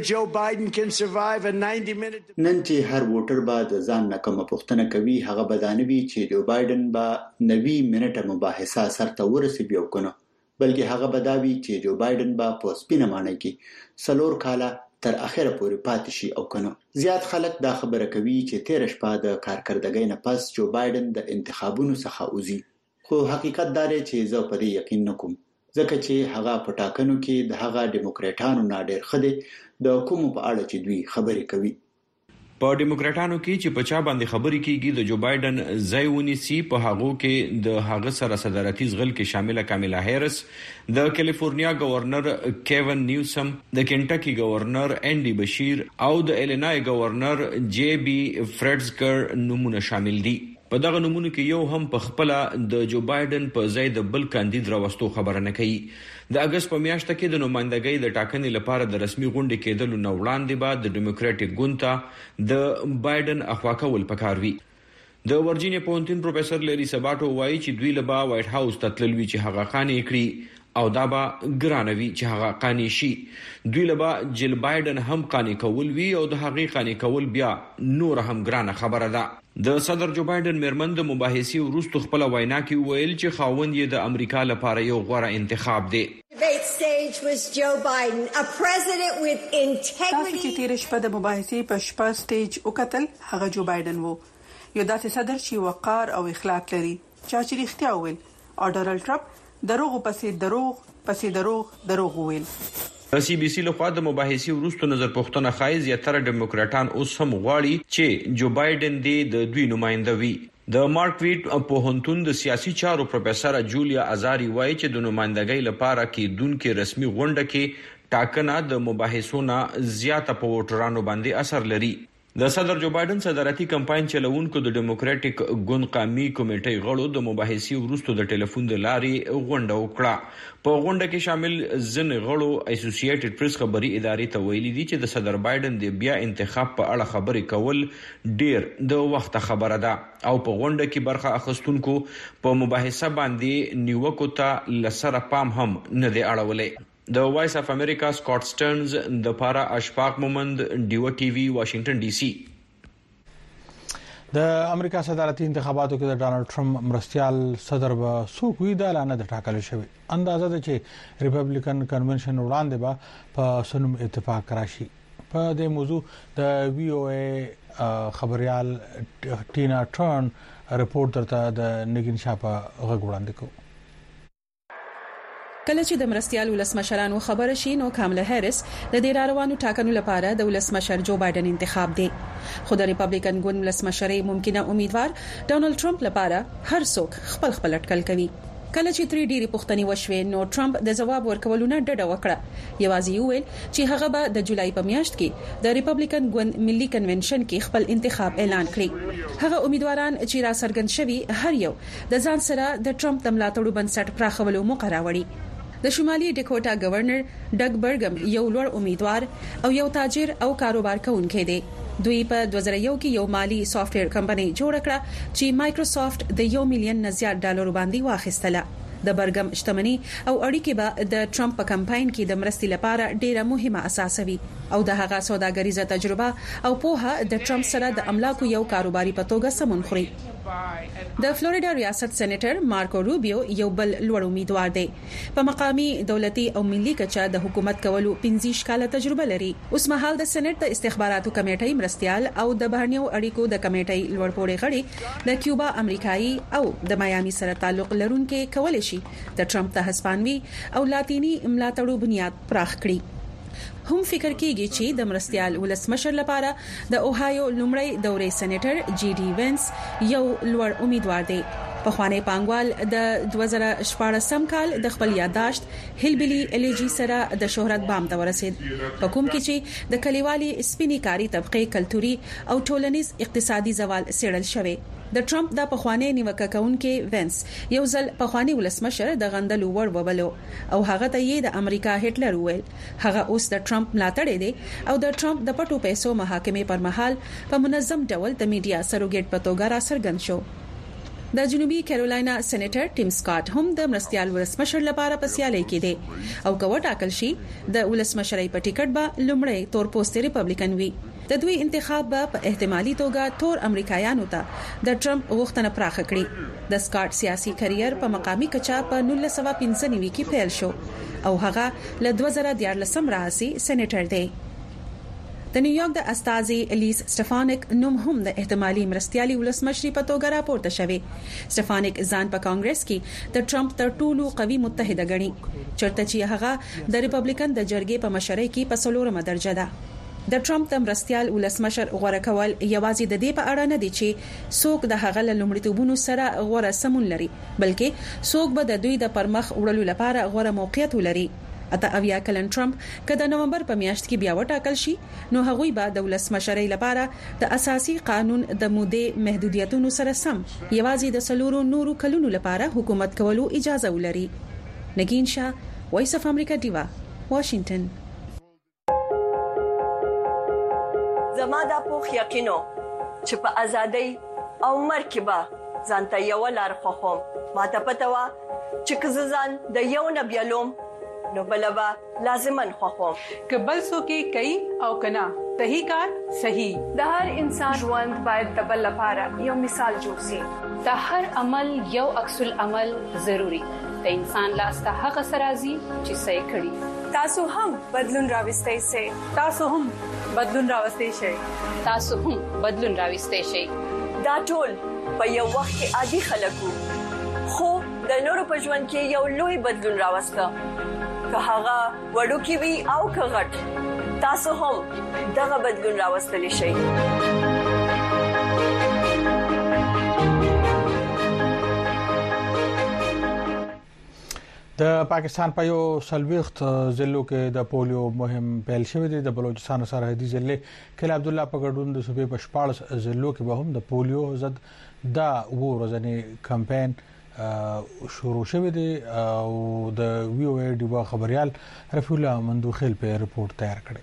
نن چې هر ووټر به د ځان نه کومه پوښتنه کوي هغه به دا نه وي چې جو بایدن به نوي منټه مباحثه سرته ورسوي او کنه، بلکې هغه به دا وي چې جو بایدن به په سپینه معنی کې څلور کاله تر اخره پورې پاتې شي او کنه. زیات خلک دا خبره کوي چې تیر شپه د کارکردګۍ نه پس جو بایدن د انتخابونو څخه وځي، خو حقیقت دا دی چې زه په دې یقین نکوم ځکه چې هغه په ټاکنو کې د هغه ډیموکراټانو نه ډېر خدي د کوم په اړه چې دوی خبرې کوي. په ډیموکراټانو کې چې په چا باندې خبرې کیږي د جو بایدن ځای ونیسي په هغه کې د هغه سره صدارتي ځغل کې شامله کاملا هریس، د کیلیفورنیا گورنر کیون نیوسم، د کینټکی گورنر انډي بشیر او د ایلینای گورنر جی بی فریډزکر نمونه شامل دي. په دغه نمونه کې یو هم په خپل د جو بایدن په ځای د بل کاندید راوستو خبره نه کوي. د اگست په میاشت کې د نمائندګۍ د ټاکنې لپاره د رسمي غونډې کېدلو نه وړاندې به د ډیموکراټیک ګوند ته د بایدن اخوا کول پکار وي. د ورجینیا پوهنتون پروفیسور لیری سباټو وایي چې دوی له با وایټ هاوس ته تللوي چې هغه قانې کړي او دا به ګرانوي چې هغه قانې شي. دوی له با جل بایدن هم قانې کول وی او د هغې قانې کول بیا نور هم ګرانه خبره ده. د صدر جو بایدن میرمن د مباحثې وروسته خپل وینا کې ویل چې خاوند یې د امریکا لپاره یو غوره انتخاب دی. تاسو چې تیر شپه د مباحثې په شپه سټیج وکتل هغه جو بایدن وو، یو داسې صدر چې وقار او اخلاق لري، چا چې رښتیا وویل، او ډونالد ټرمپ دروغ پسې دروغ پسې دروغ دروغ وویل. سی بي سي لخوا د مباحثې وروسته نظر پوښتنه ښایي زیاتره ډیموکراټان اوس هم غواړي چې جو بایدن دی د دوی نماینده وي. د مارکویټ پوهنتون د سیاسي چارو پروفیسور جولیا ازاری وایي چې د نمائندګۍ لپاره کې دونکو رسمي غونډه کې ټاکنه د مباحثو نه زیاته په ووټرانو باندې اثر لري. د صدر جو بایدن صدارتي کمپاین چلوونکو د ډیموکراټیک ګوند قومي کمیټې غړو د مباحثې وروسته د ټلیفون د لارې غونډه وکړه. په غونډه کې شامل ځینې غړو اسوسییټډ پریس خبري ادارې ته ویلي دي چې د صدر بایدن د بیا انتخاب په اړه خبرې کول ډیر د وخت خبره ده او په غونډه کې برخه اخیستونکو په مباحثه باندې نیوکو ته لسره پام هم نه دی اړولې. د وایس اف امریکا سکاٹ سټرنز د پارا اشفاق مومند ډیو ټي وی واشنگټن ډي سي. د امریکا صدارتي انتخاباتو کې د ډونالد ټرمپ مرستيال صدر به څوک وي د اعلان د ټاکل شوی. اندازه ده چې ریپبلیکن کنونشن وړاندې به په سنوم اتفاق راشي. په دې موضوع د وی او ای خبريال ټینا ټرن رپورت درته د نګین شاپه غږ وړاندې کوي. کله چې د مرستيال ولسمشرانو خبره شي نو کاملا هریس د دې روانو ټاکنو لپاره د ولسمشر جو بایدن انتخاب دی. خو د ریپبلیکن ګوند ولسمشري ممکنه امیدوار ډونالد ټرمپ لپاره هر څوک خپل خپل اټکل کوي. کله چې تری ډيري پوښتنې وشوې نو ټرمپ د جواب ورکولو نه ډډه وکړه. یوازې ویل چې هغه به د جولای په میاشت کې د ریپبلیکن ګوند ملي کنونشن کې خپل انتخاب اعلان کړي. هغه امیدواران چې را څرګند شوي هر یو د ځان سره د ټرمپ د ملاتړو بنسټ پراخولو مقرروري. د شمالي ډیکوټا گورنر ډګ برګم یو لوړ امیدوار او یو تاجر او کاروبار کوونکی دی. دوی په دوه زره یو کې یو مالی سافټویر کمپنۍ جوړ کړه چې مایکروسافټ د یو میلیون نه زیات ډالر باندې واخیستله. د برګم شتمنۍ او اړیکې به د ټرمپ په کمپاین کې د مرستې لپاره ډیره مهمه اساس وي. او د هغه سوداګریزه تجربه او پوهه د ټرمپ سره د املاکو یو کاروباري په توګه سمون خوري. د فلوریډا ریاست سېنیټر مارکو روبیو یو بل لوړ امیدوار دی. په مقامي دولتي او ملي کچا د حکومت کولو پنځه کاله تجربه لري. اوس مهال د سېنات د استخباراتو کمیټې مرستيال او د بهرنیو اړیکو د کمیټې لوړپوړي غړي د کیوبا امریکایي او د میامي سره تعلق لرونکي کولای شي د ټرمپ د هسپانوي او لاتینی ملاتړو بنیاد پراخ کړي. هم فکر کیږي چې د مرستيال ولسمشر لپاره د اوهایو لومړی دورې سېنیټر جی ډي وینس یو لوړ امیدوار دی. په خوانې پانګوال د دوه زره شپږم کال د خپل یاداشت هیلبلی الیجی سره د شهرت بام ته ورسید، په کوم کې چې د کلیوالي سپینی کاری طبقه کلتوري او ټولنیز اقتصادي زوال سیړل شوی. د ټرمپ د پخوانی نیوکه کونکي وینس یو ځل پخوانی ولسمشر د غندلو ور وبلو او هغه ته یې د امریکا هټلر ویل. هغه اوس د ټرمپ ملاتړی دی او د ټرمپ د پټو پیسو محاکمې پر مهال په منظم ډول د میډیا سروګیټ په توګه را څرګند شو. د جنوبي کیرولاینا سېنیټر ټیم سکاټ هم د مرستيال ولسمشر لپاره په سیالي کې دی او کوټ ټاکل شي د ولسمشرۍ په ټیکټ به لومړی تور پوسټ ریپبلیکن وي. د دوی انتخاب په احتمالي توګه تور امریکایانو ته د ټرمپ غوښتنه پراخه کړي. د سکاټ سیاسي کرییر په مقامي کچا په نولس سوه پنځه نوي کې پیل شو او هغه له دوه زره دیارلسم راهیسې سېنیټر دی. د نیویارک د استاذي الیس سټفانیک نوم هم د احتمالي مرستيالي ولسمشري په توګه راپورته شوی. سټفانیک ځان په کانګرس کې د ټرمپ تر ټولو قوي متحده ګڼي، چرته چې هغه د ریپبلیکن د جرګې په مشرۍ کې په څلورمه درجه ده. د ټرمپ د مرستيال ولسمشر غوړه کول یوازې د دې په اړه نه دي چې څوک د هغه لومړیتوبونو سره غوړه سمون لري، بلکې څوک به د دوی د پرمخ وړلو لپاره غوړه موقعیت ولري. اته اویا کلن ټرمپ کله نومبر په میاشت کې بیا وټاکل شي نو هغوی به د ولسمشرۍ لپاره د اساسي قانون د مودې محدودیتونو سره سم یوازې د سلورو نورو کلونو لپاره حکومت کولو اجازه ولري. نگین شاه، وایس اف امریکا دیوا، واشنگټن. زما د پوخ یقینو چې په ازادۍ او مرکبه ځانته یو لار خوخم، ماته پته وا چې کززان د یو نبیلوم نو بلبا لازمن خوخم کبل سو کې کوي او کنا صحیح کار صحیح. د هر انسان ژوند باید د بل لپاره یو مثال جوړ شي. د هر عمل یو عکس العمل ضروری. د انسان لاس ته هغه سرازي چې صحیح کړي. تاسو هم بدلون راوستئ سي. تاسو هم بدلون راوستئ شئ. تاسو هم بدلون راوستئ شئ. دا ټول په یو وخت کې عادي خلکو خو د نورو په ژوند کې یو لوی بدلون راوسته. که هغه وړو کې وي او که غټ، تاسو هم دغه بدلون راوستلی شئ. د پاکستان په یو سلويخت ضلعو کې د پولیو مهم پیل شوې ده. د بلوچستان سرحدي ضلع کله عبد الله په ګډون د صوبې په شپاړس ضلعو کې به هم د پولیو ضد دا ورځنی کمپاین شروع شوه دي او د وی او ای ډیوا خبريال رفیع الله مندوخیل په رپورت تیار کړی.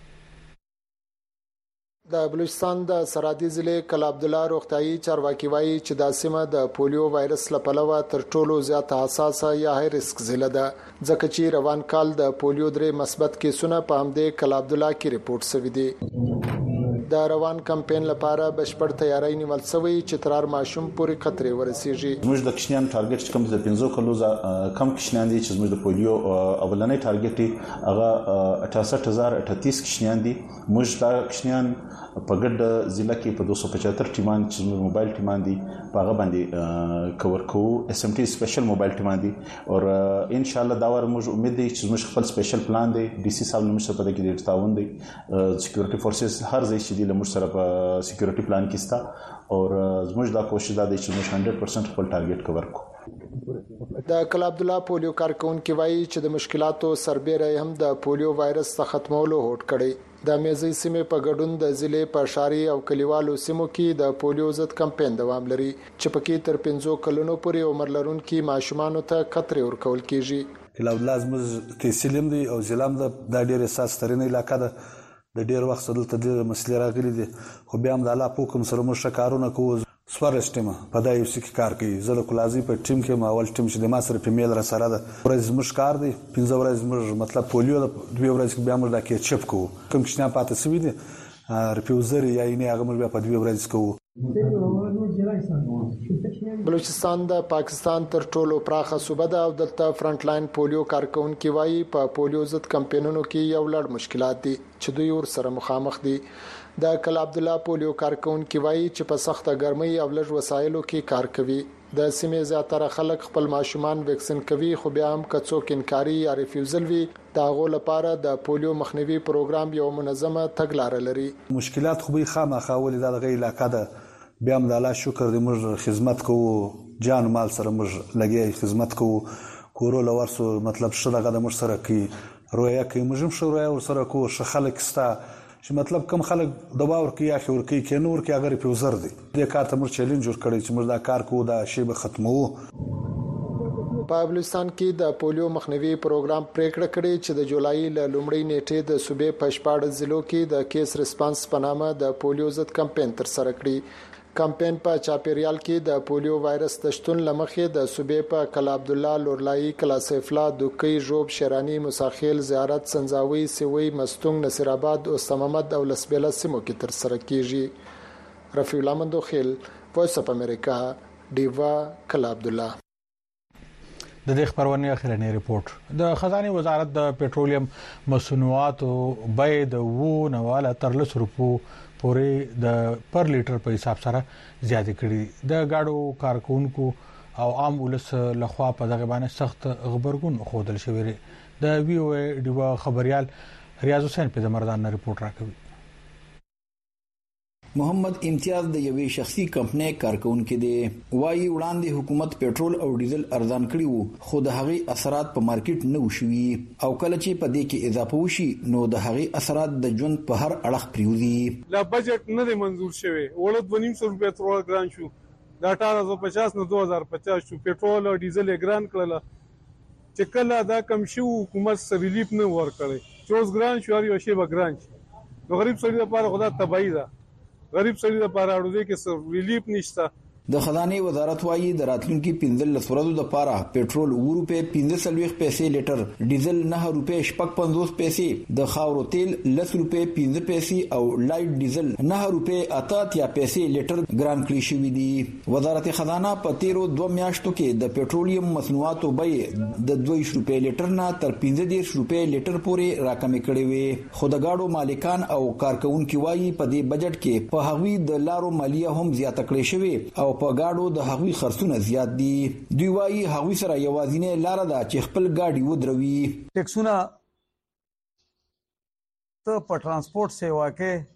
د بلوچستان د سرحدي ضلع کلا عبد الله روغتيایي چارواکي وایي چې د سیمه د پولیو وایرس لپاره تر ټولو زیات حساسه یا های ریسک ضلع ده، ځکه چې روان کال د پولیو درې مثبت کیسونه په همدې کلا عبد الله کې ریپورت شوی دي. د روان کمپاین لپاره بشپړ تیاری نیول شوی چې ترار ماشوم پورې خطرې ورسیږي. موږ د کشنیان ټارګټ کوم د پنځو کلو کم کشنیان دي چې موږ د پولیو اولنې ټارګټ دی هغه اٹھاسٹھ ہزار اٹھتیس کشنیان دي. موږ دا کشنیان په ګډ ضلع کې په دوه سوه پچهتر ټیمان چې موږ موبایل ټیمان دي په هغه باندې کور کوو. اس ام ټي سپیشل موبایل ټیمان دي او ان شاء الله دا ور موږ امید دي چې موږ خپل سپیشل پلان دی ډي سي صاحب موږ سره په دې کې تعاون دی. سکیورټي فورسز هر ځای چې دی موږ سره په سکیورټي پلان کې ستا او موږ دا کوشش دا دی چې موږ صد درصد خپل ټارګټ کور کوو. د کلا عبد الله پولیو کارکونکو وایي چې د مشکلاتو سربېره هم د پولیو وایرس څخه ختمولو هوډ کړي. د میزي سیمې په ګډون د ضلع په شاري او کلیوالو سیمو کې د پولیو ضد کمپاین دوام لري چې پکې تر پنځو کلونو پورې عمر لرونکو ماشومانو ته خطرې ورکول کیږي. کلا عبد الله زموږ تحصیلم دی او ضلع د ډېر اساس ترنه علاقې ده. د ډېر وخت دلته د مسلې راغلي دي خو بیا هم د الله په حکم سره موږ کارونه کوو. سپارلس ټیم په دای یو سکی کار کوي. زه د کلازي په ټیم کې ماول ټیم چې د ما سره په میل را سره ده ورځ مش کار دی پنځه ورځې مش مطلب پولیو د دوی ورځې بیا موږ د کې چپ کوو کوم کښنه پاتې سوي دي رپیوزر یا یې نه هغه موږ بیا په دوی ورځې کوو. بلوچستان د پاکستان تر ټولو پراخه صوبه ده او دلته فرنٹ لاین پولیو کارکونکو وايي په پولیو ضد کمپاینونو کې یو لړ مشکلات دي چې دوی ور سره مخامخ دي. د کلا عبد الله پولیو کارکونکو وايي چې په سخته ګرمۍ او لږ وسایلو کې کار کوي. د سیمې زیاتره خلک خپل ماشومان ویکسین کوي خو بیا هم کڅوک انکاري یا ریفیوزل وی دا غو لپاره د پولیو مخنیوي پروګرام یو منظمه تګلارې لري. مشکلات خو به خامخا ولې د غي علاقې ده بیا هم د الله شکر دې موږ خدمت کوو جان مال سره موږ لګي خدمت کوو کورو لورسو مطلب شلغه د موږ سره کوي رویا کوي موږ هم شروع ور سره کوو شخلک ستا چې مطلب کم خلک د باور کې یا خور کې کې نور کې اگر پیوزر دي د کار ته موږ چیلنج ور کړی چې موږ دا کار کوو دا شی به ختمو. په بلوچستان کې د پولیو مخنیوي پروګرام پریکړه کړې چې د جولای ل لومړۍ نیټې د صوبې په شپږ ضلعو کې د کیس ریسپانس په نامه د پولیو ضد کمپاین تر سره کړی. کمپاین په چاپیریال کې د پولیو وایرس د شتون لمخې د صوبې په کلا عبد الله لورلای کلا سیفلا دوکي جوب شرانی مساخیل زیارت سنځاوي سوي مستونګ نصر آباد او سمامد او لسبیلا سیمو کې تر سره کیږي. رفیع الله مندوخیل وایس اپ امریکا دیوا کلا عبد الله. د دې خبرونه اخرنی ریپورت د خزانه وزارت د پېټرولیم مصنوعاتو بیه د وو نواله تر لس روپو پورې د پر لیټر په حساب سره زیاتې کړي. د گاډو کارکونکو او عام ولس لخوا په دغه باندې سخت خبرګون خودل شوی دی. د وی او ای ډیوا خبريال ریاض حسین په زمردان ریپورت راکوي. محمد امتیاز د یوې شخصي کمپنۍ کارکونکو دی وايي وړاندې حکومت پېټرول او ډیزل ارزان کړی وو خو د هغې اثرات په مارکیټ نه وشوي او کله چې په دې کې اضافه وشي نو د هغې اثرات د ژوند په هر اړخ پریوزي. لا بجټ نه دی منزور شوی ولود دوه نیم سو روپیا پېټرول ګران شو د اټھارہ سو پچاس نه دوه هزار پچاس شو پېټرول او ډیزل ګران کړل چې کله دا کم شو حکومت سره ریلیف نه ورکړي چوز ګران شو یو شی به ګران شي نو غریب سړي لپاره خدا تبعی ده غریب سړي لپاره اړو دي کې ریلیف نشته. د خزانه وزارت وايي د راتلونکي پنځه لسورو د لپاره پېټرول و روپې پنځه سلويخ پیسې لیټر ډیزل نه روپې شپږ پنځوس پیسې د خاورو تیل لس روپې پنځه پیسې او لایټ ډیزل نه روپې اتاتیا پیسې لیټر ګران کړی شوی دی. وزارت خزانه په تیرو دوه میاشتو کې د پېټرولیم مصنوعاتو بیه د دوه روپې لیټر نه تر پنځه دیرش روپې لیټر پورې راکمې کړې وي خو د گاډو مالکان او کارکونکو وايي په دې بجټ کې په هغوی د لارو مالیه هم زیاته کړې شوی او په گاډو د هغوی خرڅونه زیات دي. دوی وايي هغوی سره یوازینی لار ده چې خپل گاډي ودروي. ټیکسونه ته په ترانسپورت سیوا کې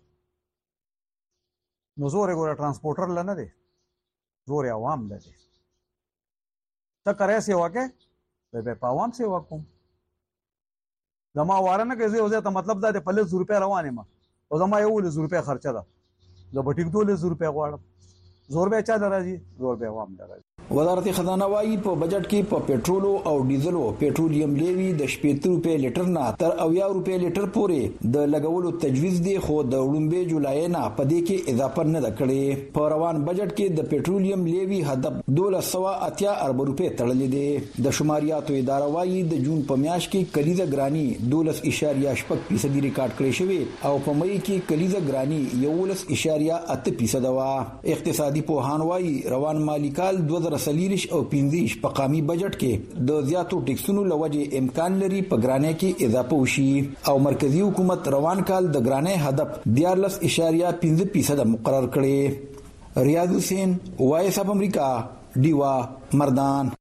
نو زور ګوره ترانسپورټر لنه دي زور عوام ده دي ته کرے سیوا کې به په عوام سیوا کوم زما وارنه کې زه ته مطلب دا د پلس روپیا روانه ما او زما یو لس روپیا خرچه ده زه به ټیک دوه لس روپیا غواړم زور به چا درازي زور به عوام درازي. وزارت خزانه وايي په بجټ کې په پېټرولو او ډیزلو پېټرولیم لیوي د شپږ روپے لیټر نه تر اویا روپے لیټر پورې د لګولو تجویز دی خو د وړاندې جولای نه په دې کې اضافه نه کړي. په روان بجټ کې د پېټرولیم لیوي هدف دوه سوه اتیا ارب روپے تړلې دي. د شماریاتو اداره وايي د جون په میاشت کې کلیزه ګرانی دولس اشاریه شپږ فیصد ریکارډ کړی شوی او په مئی کې کلیزه ګرانی یولس اشاریه اته فیصد وا. اقتصادي پوهان وايي روان مالی کال دوه هزار سلیریش او پنځیش په قومي بجټ کې د زیاتو ټیکسونو لوجه امکان لري په ګرانۍ کې اضافه وشي او مرکزی حکومت روان کال د ګرانۍ هدف دیارلس اشاریه پنځه فیصد مقرر کړي. ریاض حسین وایس اپ امریکا دیوا مردان.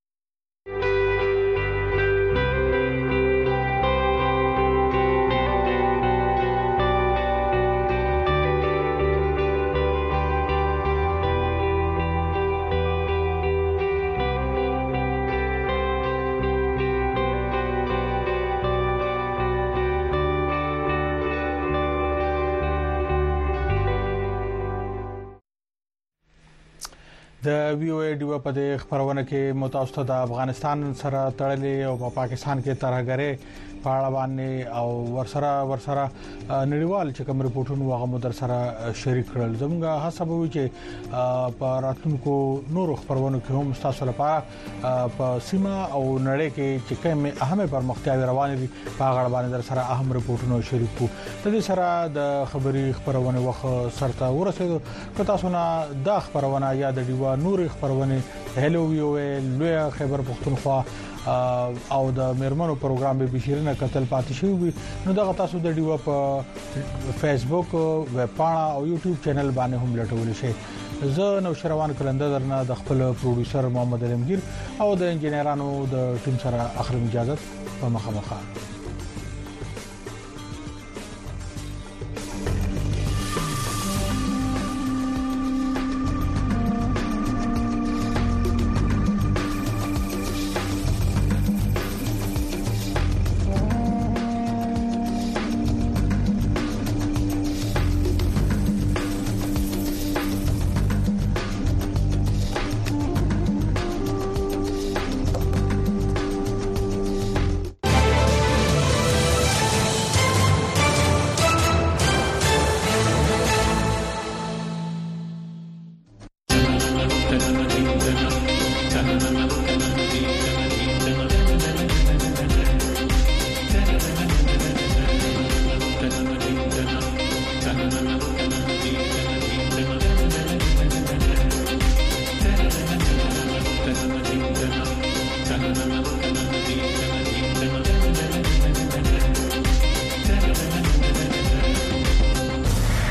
د وی او ای ډیو په د خبرونه کې متوسط د افغانستان سره تړلې او په پاکستان کې ترهګرې پاړه باندې او ورسره ورسره نړیوال چې کوم ریپورتونه هغه مو در سره شریک کړل زموږه حساب وی چې په راتلونکو نورو خبرونو کې هم تاسو لپاره په سیمه او نړۍ کې چې کومه اهمه پرمختیاوي روانې دي په هغه باندې در سره اهم ریپورتونه شریک کوو د دې سره د خبري خبرونه وخت سرته ورسېدو که تاسو نه د خبرونه یا د دیوا نور خبرونه هلو ویو لوی خبر پښتونخوا او د میرمنو پروګرام به بشیرنه قتل پاتې شوی نو دغه تاسو د دیوا په فیسبوک ویب پاڼه او یوټیوب چینل باندې هم لټول شي زه نو شروان کلندر درنه د خپل پروډوسر محمد علمگیر او د انجنیرانو د ټیم سره اخري اجازه په مخه مخه